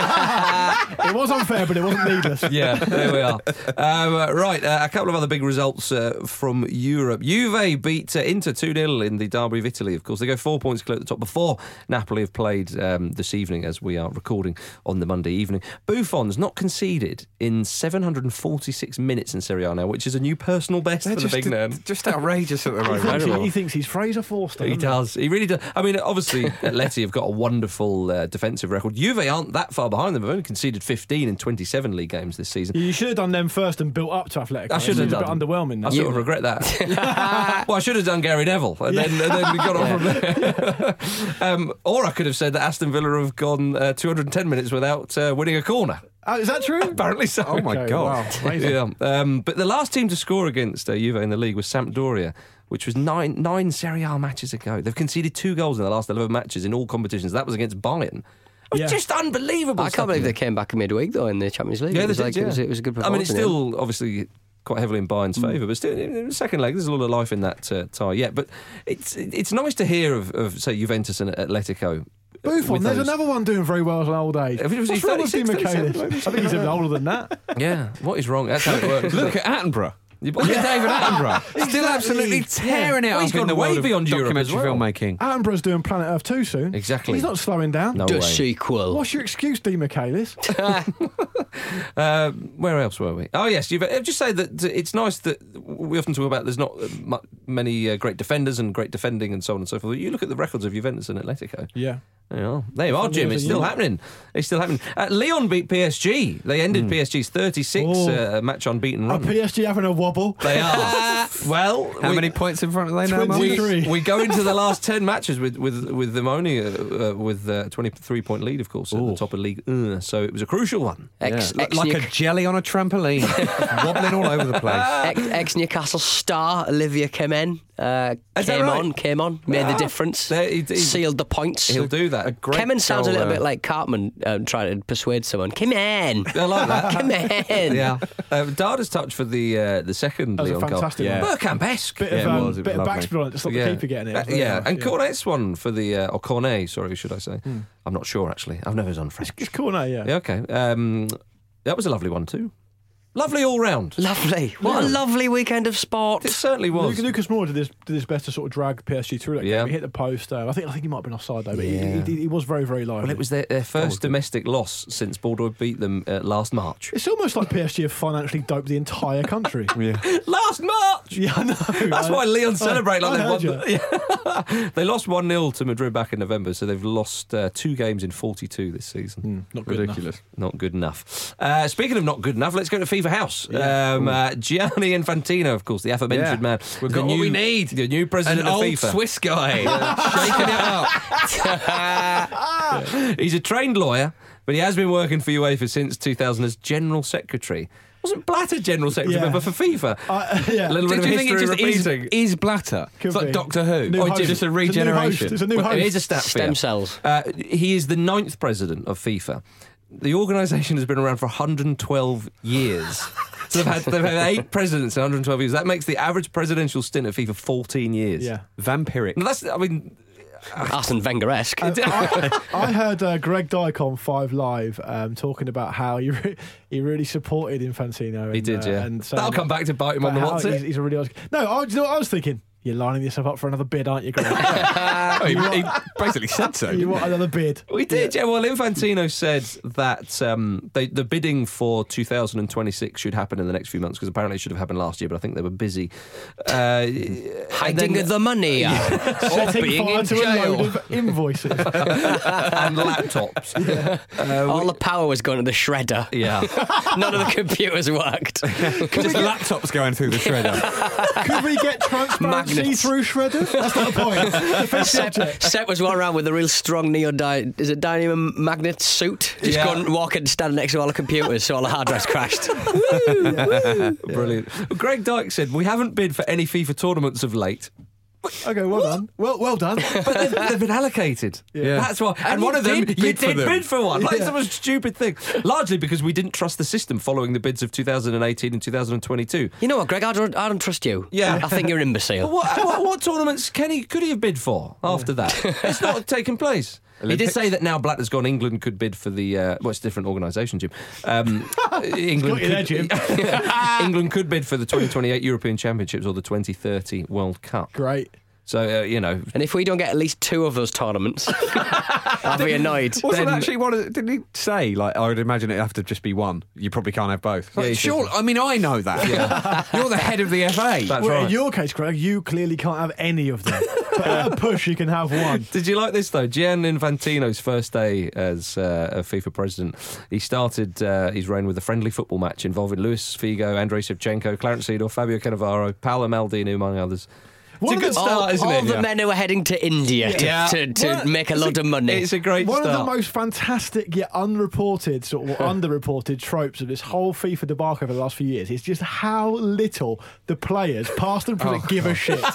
It was unfair, but it wasn't needless. Yeah, there we are. Um, uh, right, uh, a couple of other big results uh, from Europe. Juve beat uh, Inter two nil in the Derby of Italy, of course. They go four points clear at the top before Napoli have played um, this evening, as we are recording on the Monday evening. Buffon's not conceded in seven hundred forty-six minutes in Serie A now, which is a new personal best They're for the just, big man. just outrageous at the He moment. thinks, he, he thinks he's Fraser Forster. He doesn't does. He really does. I mean, obviously, Atleti have got a wonderful uh, defensive record. Juve aren't that far behind them. They've only conceded fifteen in twenty-seven league games this season. You should have done them first and built up to Atletico. I should have It's a done. bit underwhelming. I now. sort of regret that. Well, I should have done Gary Neville, and then, and then we got on from there. um, or I could have said that Aston Villa have gone uh, two hundred ten minutes without uh, winning a corner. Oh, is that true? Apparently so. Oh my Okay, God. wow, amazing. Yeah. Um, but the last team to score against uh, Juve in the league was Sampdoria, which was nine nine Serie A matches ago. They've conceded two goals in the last eleven matches in all competitions. That was against Bayern. It was Yeah. just unbelievable. I stuff. can't believe they came back midweek though in the Champions League. Yeah, it they was did, like yeah. it, was, it was a good I mean, performance. it's in the end. still obviously quite heavily in Bayern's favour, but still, in the second leg, there's a lot of life in that uh, tie yet. But it's it's nice to hear of, of say, Juventus and Atletico. Buffon, with there's those- another one doing very well as an old age. I mean, was he What's wrong with Di thirty-six, Michaelis? thirty-seven? I think he's even older than that. Yeah, what is wrong? That's how it works. Look at Attenborough. You- Look at David Attenborough. Still Exactly. absolutely tearing it Well, up he's in gone the way world of beyond Europe as documentary well. filmmaking. Attenborough's doing Planet Earth two soon. Exactly. He's not slowing down. No The way. sequel. What's your excuse, Di Michaelis? Uh, where else were we? Oh yes, you've uh, just say that it's nice that we often talk about there's not uh, mu- many uh, great defenders and great defending and so on and so forth. You look at the records of Juventus and Atletico. Yeah. You know, there you are, Some Jim. years It's in still Europe. happening. It's still happening. Uh, Lyon beat P S G. They ended P S G's thirty-six Oh. uh, match unbeaten Are run. P S G having a wobble? They are. Well, How we, many points in front are they now, Mark? twenty. we, Three. we go into the last ten matches with with with them only uh, uh, with a twenty-three point lead, of course, at the top of league. Uh, so it was a crucial one. Ex, Yeah, ex, like New- a jelly on a trampoline, wobbling all over the place. ex, ex Newcastle star Olivia Kemen uh, Is that came right? on, came on, made the difference, There, he- he- sealed the points. He'll do that. great Kemen sounds a goal, little uh, bit like Cartman um, trying to persuade someone. Come in, I like that. come in. Yeah, um, Dada's touch for the uh, the second That was a Lyon goal. fantastic Yeah. one. Bergkamp-esque. Bit Yeah, of, it um, was. It bit was of lovely. backspin on it to stop yeah. the keeper getting it. It was Uh, very yeah, nice, and Cornet's one for the uh, or Cornet, sorry, should I say? I'm not sure actually. I've never done French. It's cool now, yeah. Yeah, okay. Um, that was a lovely one too. Lovely all round. Lovely. What a Yeah. lovely weekend of sport. It certainly was. Luke, Lucas Moura did his, did his best to sort of drag P S G through that Yeah. game. He hit the post. Uh, I think I think he might have been offside though, but he- Yeah. he, he, he was very, very lively. Well, it was their, their first domestic loss since Bordeaux beat them uh, last March. It's almost like P S G have financially doped the entire country. Yeah. Last March! Yeah, I know. That's I- why Leon I- celebrate like I they've heard won. The, yeah. They lost one nil to Madrid back in November, so they've lost uh, two games in forty-two this season. Hmm, not good Ridiculous. enough. Not good enough. Uh, speaking of not good enough, let's go to FIFA FIFA house. Yeah. Um, uh, Gianni Infantino, of course, the aforementioned Yeah. man. We've the got what new, we need. The new president An of old FIFA. Swiss guy shaking it up. He's a trained lawyer, but he has been working for UEFA since two thousand as general secretary. Wasn't Blatter general secretary Yeah. member for FIFA? Uh, yeah. A little Do, bit do you of think it history just is, repeating. is Blatter? Could It's like be. Doctor Who. New Or host. is it just a It's a new host. regeneration? It's a new Well, host. it is a stat for Stem you. cells. Uh, he is the ninth president of FIFA. The organisation has been around for one hundred twelve years. So they've had, they've had eight presidents in one hundred twelve years. That makes the average presidential stint at FIFA fourteen years. Yeah. Vampiric. Now that's, I mean... Arsene Wenger-esque. I, I heard uh, Greg Dyke on Five Live um, talking about how he re- he really supported Infantino. And, He did, uh, yeah. And saying That'll come back to bite him on the about how what's he's, it. he's a really no. I, you know what I was thinking. You're lining yourself up for another bid, aren't you, Greg? Oh, he, he basically said so. You want another bid? We did, yeah. Well, Infantino said that um, they, the bidding for two thousand twenty-six should happen in the next few months, because apparently it should have happened last year, but I think they were busy. Uh, Hiding then- the money. Or Setting being fire in to a load jail. of invoices. and laptops. Uh, All the power was going to the shredder. yeah. None of the computers worked. Just laptops going through the shredder. Could we get transparent Magnets. see-through shredders? That's not the point. Defensive Sep, object. Sep was walking around with a real strong neodyne, is it dynium magnet suit? Just Yeah. going, walking, standing next to all the computers, so all the hard drives crashed. Brilliant. Well, Greg Dyke said, we haven't bid for any FIFA tournaments of late, Okay, well done. Well, well done. but they've, they've been allocated. Yeah. That's why. And, And one you of them, did you bid for did them. bid for one. Like, Yeah. it's the most stupid thing. Largely because we didn't trust the system following the bids of two thousand eighteen and two thousand twenty-two. You know what, Greg? I don't, I don't trust you. Yeah. I think you're an imbecile. What, what, what tournaments can he, could he have bid for after that? It's not taken place. He did say that now Blatter's gone, England could bid for the... Uh, well, it's a different organisation, Jim. Um, England, got you there, could, England could bid for the twenty twenty-eight European Championships or the twenty thirty World Cup. Great. So, uh, you know... And if we don't get at least two of those tournaments, I'll be annoyed. Wasn't Then- actually one of the, didn't he say, like, I would imagine it'd have to just be one. You probably can't have both. Like, he sure, I mean, I know that. You're the head of the F A. That's Well, right. in your case, Greg, you clearly can't have any of them. But at a push, you can have one. Did you like this, though? Gian Infantino's first day as uh, a FIFA president, he started uh, his reign with a friendly football match involving Luis Figo, Andrei Shevchenko, Clarence Seedorf, Fabio Cannavaro, Paolo Maldini, among others. One It's a of good the- start, all isn't all it? the Yeah. men who are heading to India to, Yeah. to, to Well, make a lot of money. It's a great One start. of the most fantastic yet unreported, sort of underreported tropes of this whole FIFA debacle over the last few years is just how little the players, past and present, give a shit.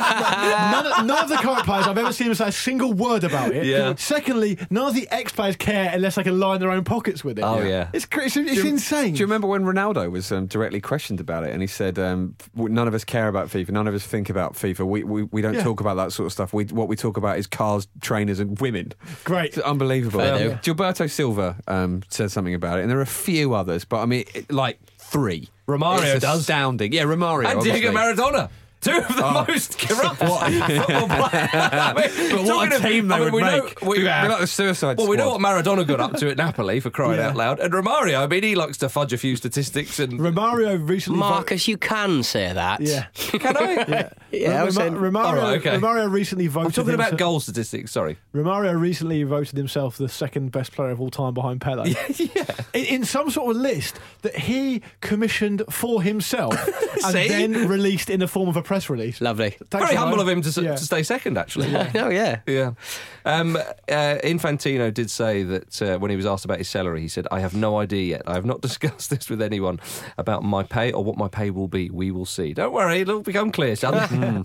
none, of, none of the current players I've ever seen them say a single word about it. Yeah. Secondly, none of the ex-players care unless they can line their own pockets with it. Oh, yeah. It's cra- it's, it's Do you- insane. Do you remember when Ronaldo was um, directly questioned about it, and he said, um, w- "None of us care about FIFA. None of us think about FIFA. We we, we don't Yeah. talk about that sort of stuff. We what we talk about is cars, trainers, and women." Great. It's unbelievable. Fair Um, Gilberto Silva um, said something about it, and there are a few others, but I mean, it, like three. Romario it's does. astounding. Yeah, Romario. And Diego obviously. Maradona. Two of the Oh. most corrupt football players. I mean, But what talking a of- team they I mean, would we know- make. we- It'd be like the Suicide Well, we know Squad. what Maradona got up to at Napoli, for crying Yeah. out loud. And Romario, I mean, he likes to fudge a few statistics. And Romario recently. vo- Marcus, you can say that. yeah. can I? Yeah. Yeah, I was Roma- saying- Romario, All right, okay. Romario recently voted. I'm talking about himself- goal statistics. Sorry. Romario recently voted himself the second best player of all time behind Pele. yeah. in, in some sort of list that he commissioned for himself and See? then released in the form of a press release. Lovely. Takes Very a humble load. of him to, s Yeah. to stay second, actually. Oh, yeah. Yeah. Um, uh, Infantino did say that uh, when he was asked about his salary, he said, I have no idea yet. I have not discussed this with anyone about my pay or what my pay will be. We will see. Don't worry, it'll become clear, son.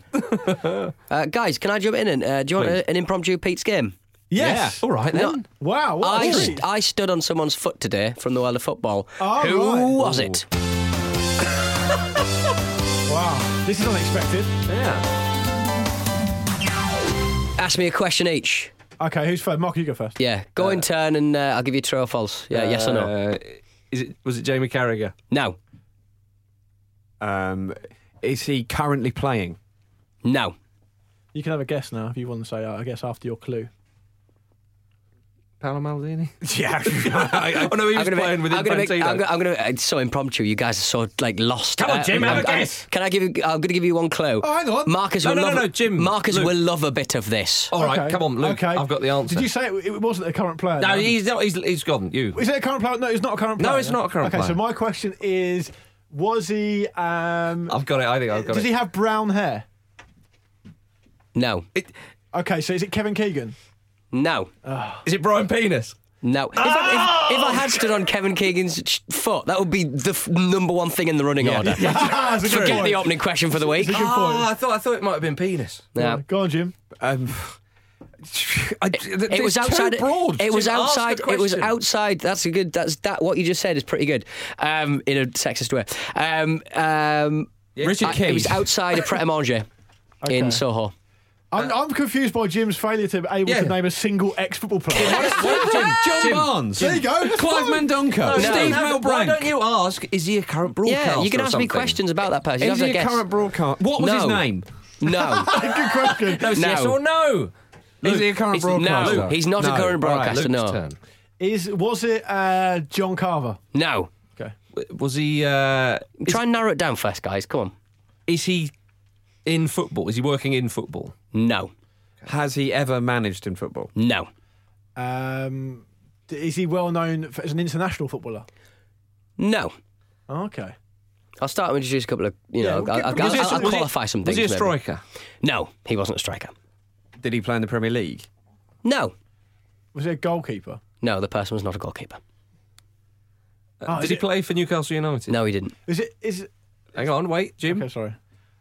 Uh, guys, can I jump in? And uh, do you want Please. a, an impromptu Pete's game? Yes. All right, then. No. Wow. What I, a st- treat. I stood on someone's foot today from the world of football. Oh, Who right. was Ooh. it? Wow. This is unexpected. Yeah. Ask me a question each. Okay, who's first? Mark, you go first. Yeah, go in turn and uh, I'll give you true or false. Yeah, yes or no? Uh, is it, was it Jamie Carragher? No. Um, is he currently playing? No. You can have a guess now if you want to say, uh, I guess, after your clue. Paolo Maldini? Yeah. Oh no, he was I'm gonna playing make, with I'm gonna make, Infantino. I'm gonna, I'm gonna, it's so impromptu. You guys are so like lost. Come on, Jim, Uh, have a I'm- I'm- guess. Can I give you? I'm going to give you one clue. Oh, hang on. Marcus No, will no, love no, no, Jim, Marcus Luke. will love a bit of this. All right, Okay. come on, Luke. Okay. I've got the answer. Did you say it, it wasn't a current player? No, then? he's not. He's, he's gone. You. Is it a current player? No, it's not a current No, player. it's not a current okay, player. so my question is, was he... Um, I've got it. I think I've got does it. he have brown hair? No, Okay, so is it Kevin Keegan? no, Is it Brian Penis? no. If, I, if, if I had stood on Kevin Keegan's sh- foot, that would be the f- number one thing in the running order. That's a good Forget point. the opening question for the week. It's a good point. Oh, I thought I thought it might have been Penis. No. Go on, Jim. Um, I, It was outside. broad. It was Jim, ask outside. a It was question. outside. That's a good. That's that. What you just said is pretty good. Um, in a sexist way. Um, um, Richard I- Keys. It was outside of Pret a Manger Okay. in Soho. I'm, I'm confused by Jim's failure to be able Yeah. to name a single ex-football player. Jim, John Jim, Barnes. There you go. That's Clive fine. Mandonka. No, Steve no, but why Milbrank. don't you ask? Is he a current broadcaster? Yeah, you can or ask me something? questions about that person. You Is have he to a guess. current broadcaster? What was No. his name? No. Good question. No, it's No. yes or no. Is he a current It's- broadcaster? no, he's not a No. current All right, broadcaster. Luke's no, turn. Is was it uh, John Carver? no. Okay. Was he? Uh, is, Try and narrow it down first, guys. Come on. is he in football? Is he working in football? No. Has he ever managed in football? No. Um, d- is he well known for, as an international footballer? No. Oh, okay. I'll start with introduce a couple of. You Yeah, know, well, I'll, I'll, give- I'll, was he- I'll was he- qualify some Was things. he a maybe. striker? No, he wasn't a striker. Did he play in the Premier League? No. Was he a goalkeeper? No, the person was not a goalkeeper. Oh, Did is he it- play for Newcastle United? No, he didn't. Is it? Is it? Hang on, wait, Jim. Okay, sorry.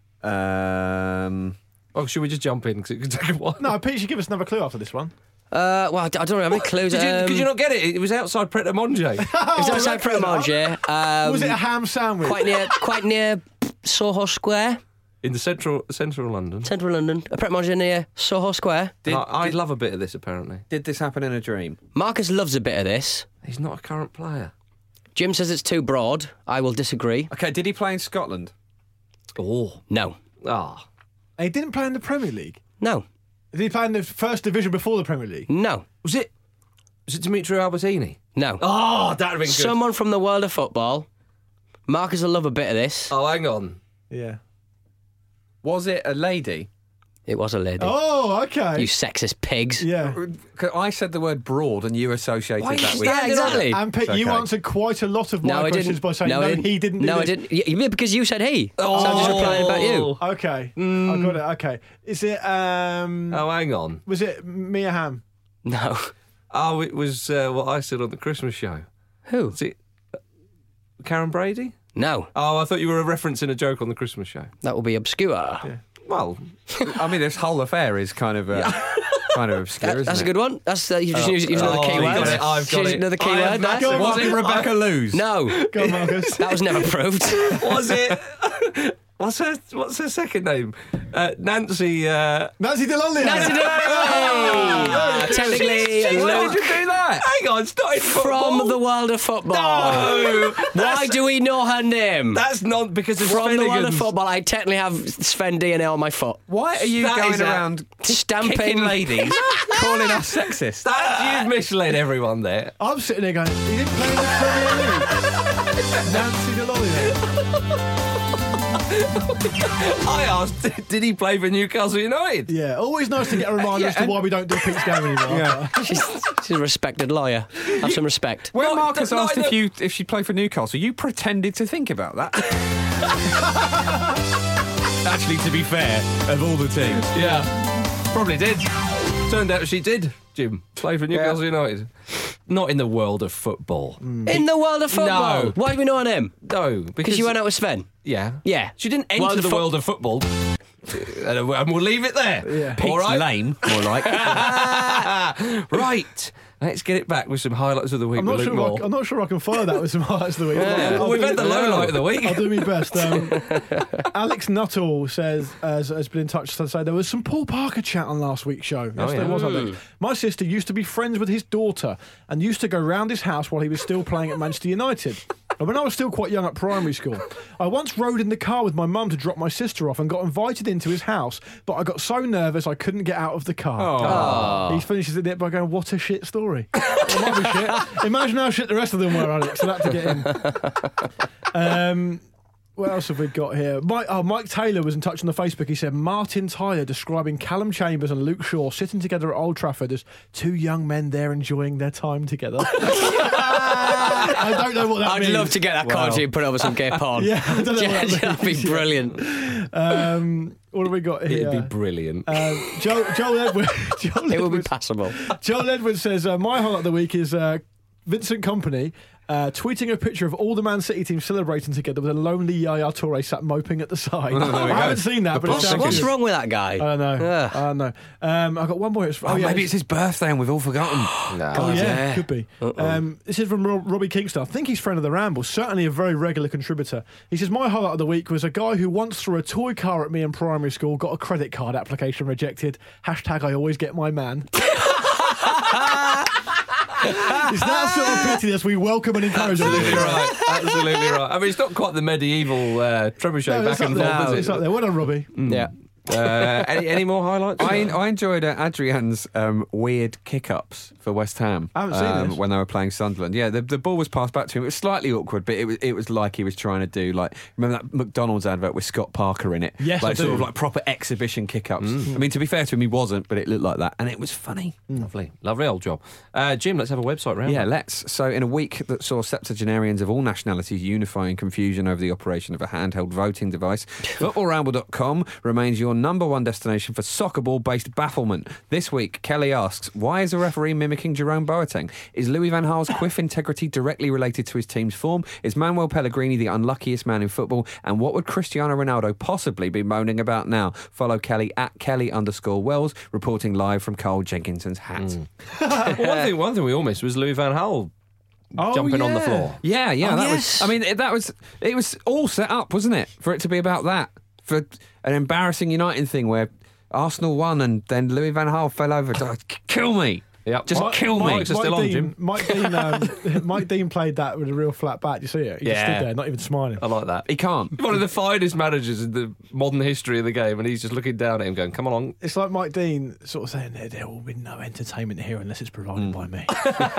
Um, Oh, should we just jump in because it could take a while? No, Pete should give us another clue after this one. Uh, well, I d- I don't know how many clues. Did you, um, could you not get it? It was outside Pret a Manger. It was outside Pret a Manger. Um, was it a ham sandwich? quite near, quite near Soho Square, in the central central London. central London. A Pret a Manger near Soho Square. did, I, I'd did, love a bit of this. Apparently, did this happen in a dream? Marcus loves a bit of this. he's not a current player. Jim says it's too broad. I will disagree. Okay, did he play in Scotland? Oh, No, ah, He didn't play in the Premier League. no, Did he play in the first division before the Premier League? no, was it? Was it Dimitri Albertini? no. Oh, that'd have been good. Someone from the world of football. Marcus will love a bit of this. Oh, hang on. Yeah. Was it a lady? It was a lady. Oh, okay. You sexist pigs. Yeah. 'Cause I said the word broad and you associated Why are you that with... Yeah, exactly. And Pete, It's you okay. answered quite a lot of my No, I questions didn't. by saying no, no, I didn't. he didn't. Do No, I this. didn't. Yeah, yeah, because you said he. So I'm just replying about you. Okay, I got it. Okay, is it? Um, Oh, hang on. Was it Mia Hamm? No. Oh, it was uh, what I said on the Christmas show. Who? Was it uh, Karen Brady? No. Oh, I thought you were referencing a joke on the Christmas show. That will be obscure. Well, I mean, this whole affair is kind of uh, kind of obscure, That- isn't that's it? a good one. That's uh, you just used, used another oh, key I've word. got it, I've got Used it. Another key I have word. there. Go on, Was it Marcus. Rebecca Lewis? No, Go on, Marcus. that was never proved. was it? What's her What's her second name? Uh, Nancy. Uh, Nancy Delonlier. Nancy Delonlier. Technically, Jeez, Luke why did you do that? Hang on, it's not in football. from the world of football. No, Why do we know her name? that's not because of From the world of Svennigan's. football, I technically have Sven D N A on my foot. Why are you That going is a- around Stamping kicking ladies, calling us sexist? That, you've misled everyone there. I'm sitting there going, he didn't play in the Premier League. Nancy Delonlier. I asked, did he play for Newcastle United? Yeah, always nice to get a reminder Yeah, as to and- why we don't do Pete's game anymore. Yeah. She's, she's a respected lawyer. Have some respect. When Not- Marcus not asked in if a- you if she played for Newcastle, you pretended to think about that. Actually, to be fair, of all the teams, Yeah, probably did. Turned out she did, Jim. Play for Newcastle United. Not in the world of football. In the world of football. No. Why do we know her name? No, because Because you went out with Sven. Yeah. Yeah. She didn't enter World of the fo- world of football. and and we'll leave it there. Yeah. Pete's All right. lame, more like. Right. Let's get it back with some highlights of the week. I'm not, with sure Luke I, Moore. I'm not sure I can follow that with some highlights of the week. I'll- Well, I'll we've do had the it- low light of the week. I'll do my best. Um, Alex Nuttall says has, has been in touch to say there was some Paul Parker chat on last week's show. Yes, Oh, there yeah. was. I think. My sister used to be friends with his daughter and used to go round his house while he was still playing at Manchester United. And when I was still quite young at primary school, I once rode in the car with my mum to drop my sister off and got invited into his house, but I got so nervous I couldn't get out of the car. Oh. He finishes it by going, "What a shit story." It might be shit. Imagine how shit the rest of them were, Alex, so that to get in. Um, what else have we got here? Mike, oh, Mike Taylor was in touch on the Facebook. He said, Martin Tyler describing Callum Chambers and Luke Shaw sitting together at Old Trafford as two young men there enjoying their time together. I don't know what that I'd means. I'd love to get that wow. card and put over some gay porn. Yeah, I don't know yeah, what that that'd be means. brilliant. Um, what have we got here? It'd be brilliant. Um, Joel, Joel Edwards. Joel It would be Edwards- passable. Joel Edwards says, uh, my highlight of the week is uh, Vincent Kompany uh, tweeting a picture of all the Man City team celebrating together with a lonely Yaya Toure sat moping at the side. there we I go. haven't seen that, The but it What's, sounds what's good. wrong with that guy? I don't know. Ugh. I don't know. Um, I got one more. It's, Oh, yeah, maybe it's his birthday and we've all forgotten. Nah. Oh, yeah, yeah. could be. Um, this is from Rob- Robbie Kingston. I think he's friend of the Ramble, certainly a very regular contributor. He says, my highlight of the week was a guy who once threw a toy car at me in primary school, got a credit card application rejected. Hashtag I always get my man. It's that sort of pettiness we welcome and encourage. Absolutely right. Absolutely right. I mean, it's not quite the medieval uh, trebuchet No, back it's and up there. forth, is it? It's up there. Well done, Robbie. Yeah. Uh, any, any more highlights? I, I enjoyed uh, Adrian's um, weird kick-ups for West Ham. I haven't seen um, this. when they were playing Sunderland. Yeah, the, the ball was passed back to him. It was slightly awkward, but it was it was like he was trying to do like remember that McDonald's advert with Scott Parker in it? Yes, like I sort do. of like proper exhibition kick-ups. I mean, to be fair to him, he wasn't, but it looked like that, and it was funny. Lovely. Lovely old job. Uh, Jim, let's have a website round. Yeah, let's. So, in a week that saw septuagenarians of all nationalities unifying confusion over the operation of a handheld voting device, football ramble dot com remains your number one destination for soccer ball-based bafflement. This week, Kelly asks, why is a referee mimicking Jerome Boateng? Is Louis van Gaal's quiff integrity directly related to his team's form? Is Manuel Pellegrini the unluckiest man in football? And what would Cristiano Ronaldo possibly be moaning about now? Follow Kelly at Kelly underscore Wells, reporting live from Carl Jenkinson's hat. one thing, one thing we all missed was Louis van Gaal Oh, jumping on the yeah. floor. Yeah, yeah, Oh, that yes. was. I mean, it, that was. It was all set up, wasn't it, for it to be about that, for an embarrassing United thing where Arsenal won and then Louis van Gaal fell over. Oh, kill me. Yep. Just Mike- kill me. Mike's are still on, Dean, Jim. Mike Dean, um, Mike Dean played that with a real flat back. You see it? He just Yeah. stood there, not even smiling. I like that. He can't. One of the finest managers in the modern history of the game, and he's just looking down at him, going, "Come along." It's like Mike Dean sort of saying, there, there will be no entertainment here unless it's provided by me.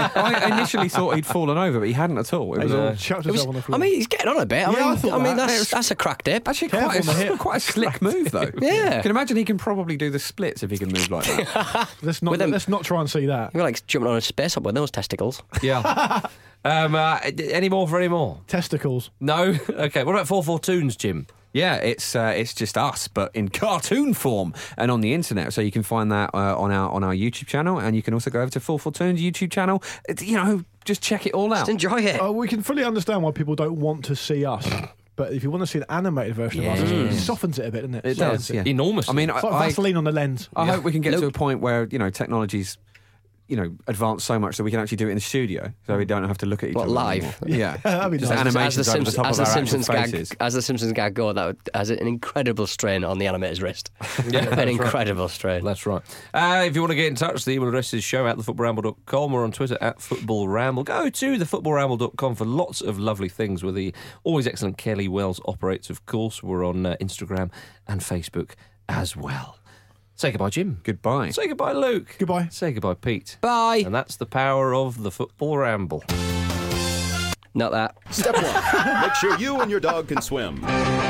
I initially thought he'd fallen over, but he hadn't at all. It He was all. chucked It was- himself on the floor. I mean, he's getting on a bit. I Yeah, mean, I thought I mean that. that's that's a crack dip. Actually, Careful quite on the a, hip. quite a slick move, though. Yeah. You can imagine he can probably do the splits if he can move like that. let's not with them- let's not try and see that. You're like jumping on a space up with those testicles. Yeah. um, uh, any more for any more? Testicles. No. Okay. What about four four tunes, Jim? Yeah, it's uh, it's just us, but in cartoon form and on the internet. So you can find that uh, on our on our YouTube channel, and you can also go over to four four Tunes YouTube channel. It's, you know, just check it all out. Just enjoy it. Uh, we can fully understand why people don't want to see us. But if you want to see an animated version of us, it softens it a bit, doesn't it? It Softens does, yeah. Enormous. I mean, It's I, like I, Vaseline on the lens. I hope we can get to a Nope. point where, you know, technology's, you know, advanced so much that we can actually do it in the studio, so we don't have to look at each What, other live? anymore. Yeah, That'd be just nice. animations as the, over the Simpsons, top as of the our Simpsons actual gag, faces. as the Simpsons gag go, that would, has an incredible strain on the animator's wrist. Yeah, an that's right. incredible strain. That's right. Uh, if you want to get in touch, the email address is show at the football ramble dot com. We're on Twitter at football ramble. Go to the football ramble dot com for lots of lovely things where the always excellent Kelly Wells operates, of course. We're on uh, Instagram and Facebook as well. Say goodbye, Jim. Goodbye. Say goodbye, Luke. Goodbye. Say goodbye, Pete. Bye. And that's the power of the football ramble. Not that. Step one, make sure you and your dog can swim.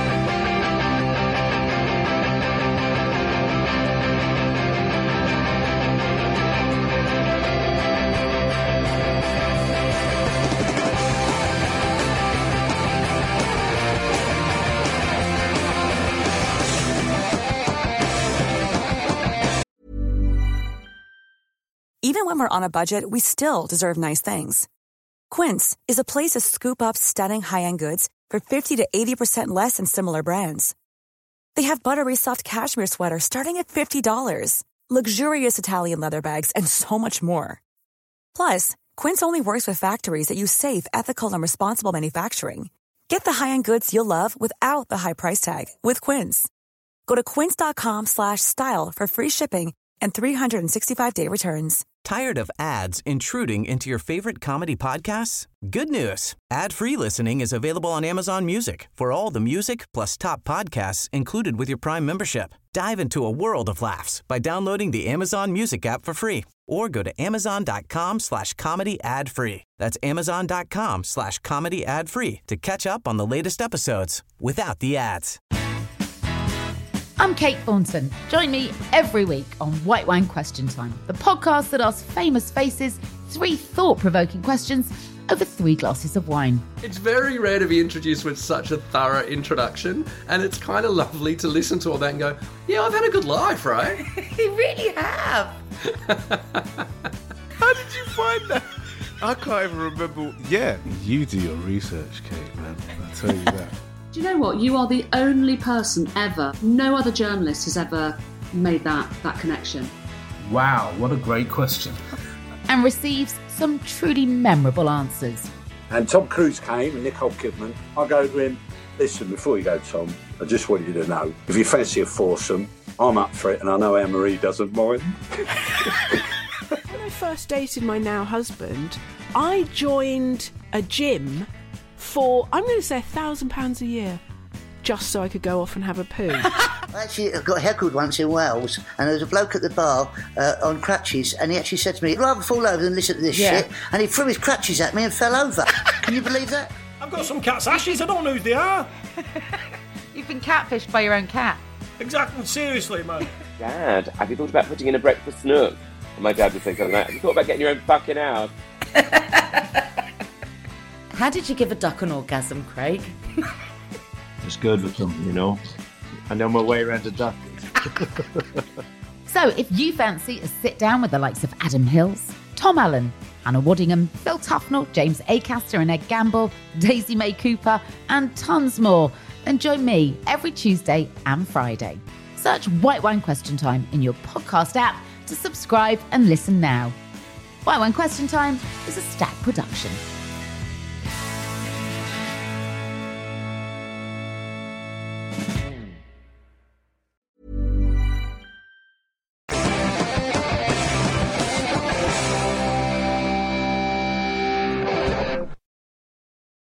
Even when we're on a budget, we still deserve nice things. Quince is a place to scoop up stunning high-end goods for fifty to eighty percent less than similar brands. They have buttery soft cashmere sweaters starting at fifty dollars, luxurious Italian leather bags, and so much more. Plus, Quince only works with factories that use safe, ethical, and responsible manufacturing. Get the high-end goods you'll love without the high price tag with Quince. Go to quince dot com slash style for free shipping and three sixty-five day returns. Tired of ads intruding into your favorite comedy podcasts? Good news. Ad-free listening is available on Amazon Music for all the music plus top podcasts included with your Prime membership. Dive into a world of laughs by downloading the Amazon Music app for free or go to amazon.com slash comedy ad free. That's amazon.com slash comedy ad free to catch up on the latest episodes without the ads. I'm Kate Thornton. Join me every week on White Wine Question Time, the podcast that asks famous faces three thought-provoking questions over three glasses of wine. It's very rare to be introduced with such a thorough introduction, and it's kind of lovely to listen to all that and go, yeah, I've had a good life, right? You really have. How did you find that? I can't even remember. Yeah, you do your research, Kate, man. I'll tell you that. Do you know what? You are the only person ever, no other journalist has ever made that, that connection. Wow, what a great question. And receives some truly memorable answers. And Tom Cruise came and Nicole Kidman. I go to him, listen, before you go, Tom, I just want you to know, if you fancy a foursome, I'm up for it and I know Anne-Marie doesn't mind. When I first dated my now husband, I joined a gym for, I'm going to say, a thousand pounds a year, just so I could go off and have a poo. I actually got heckled once in Wales, and there was a bloke at the bar uh, on crutches, and he actually said to me, I'd rather fall over than listen to this Yeah. shit, and he threw his crutches at me and fell over. Can you believe that? I've got some cat's ashes, I don't know who they are. You've been catfished by your own cat. Exactly, seriously, man. Dad, have you thought about putting in a breakfast nook? And my dad would say something like, have you thought about getting your own fucking house? How did you give a duck an orgasm, Craig? It's good with them, you know. I know my way around a duck. So if you fancy a sit down with the likes of Adam Hills, Tom Allen, Anna Waddingham, Phil Tufnell, James Acaster and Ed Gamble, Daisy May Cooper, and tons more, then join me every Tuesday and Friday. Search White Wine Question Time in your podcast app to subscribe and listen now. White Wine Question Time is a Stack production.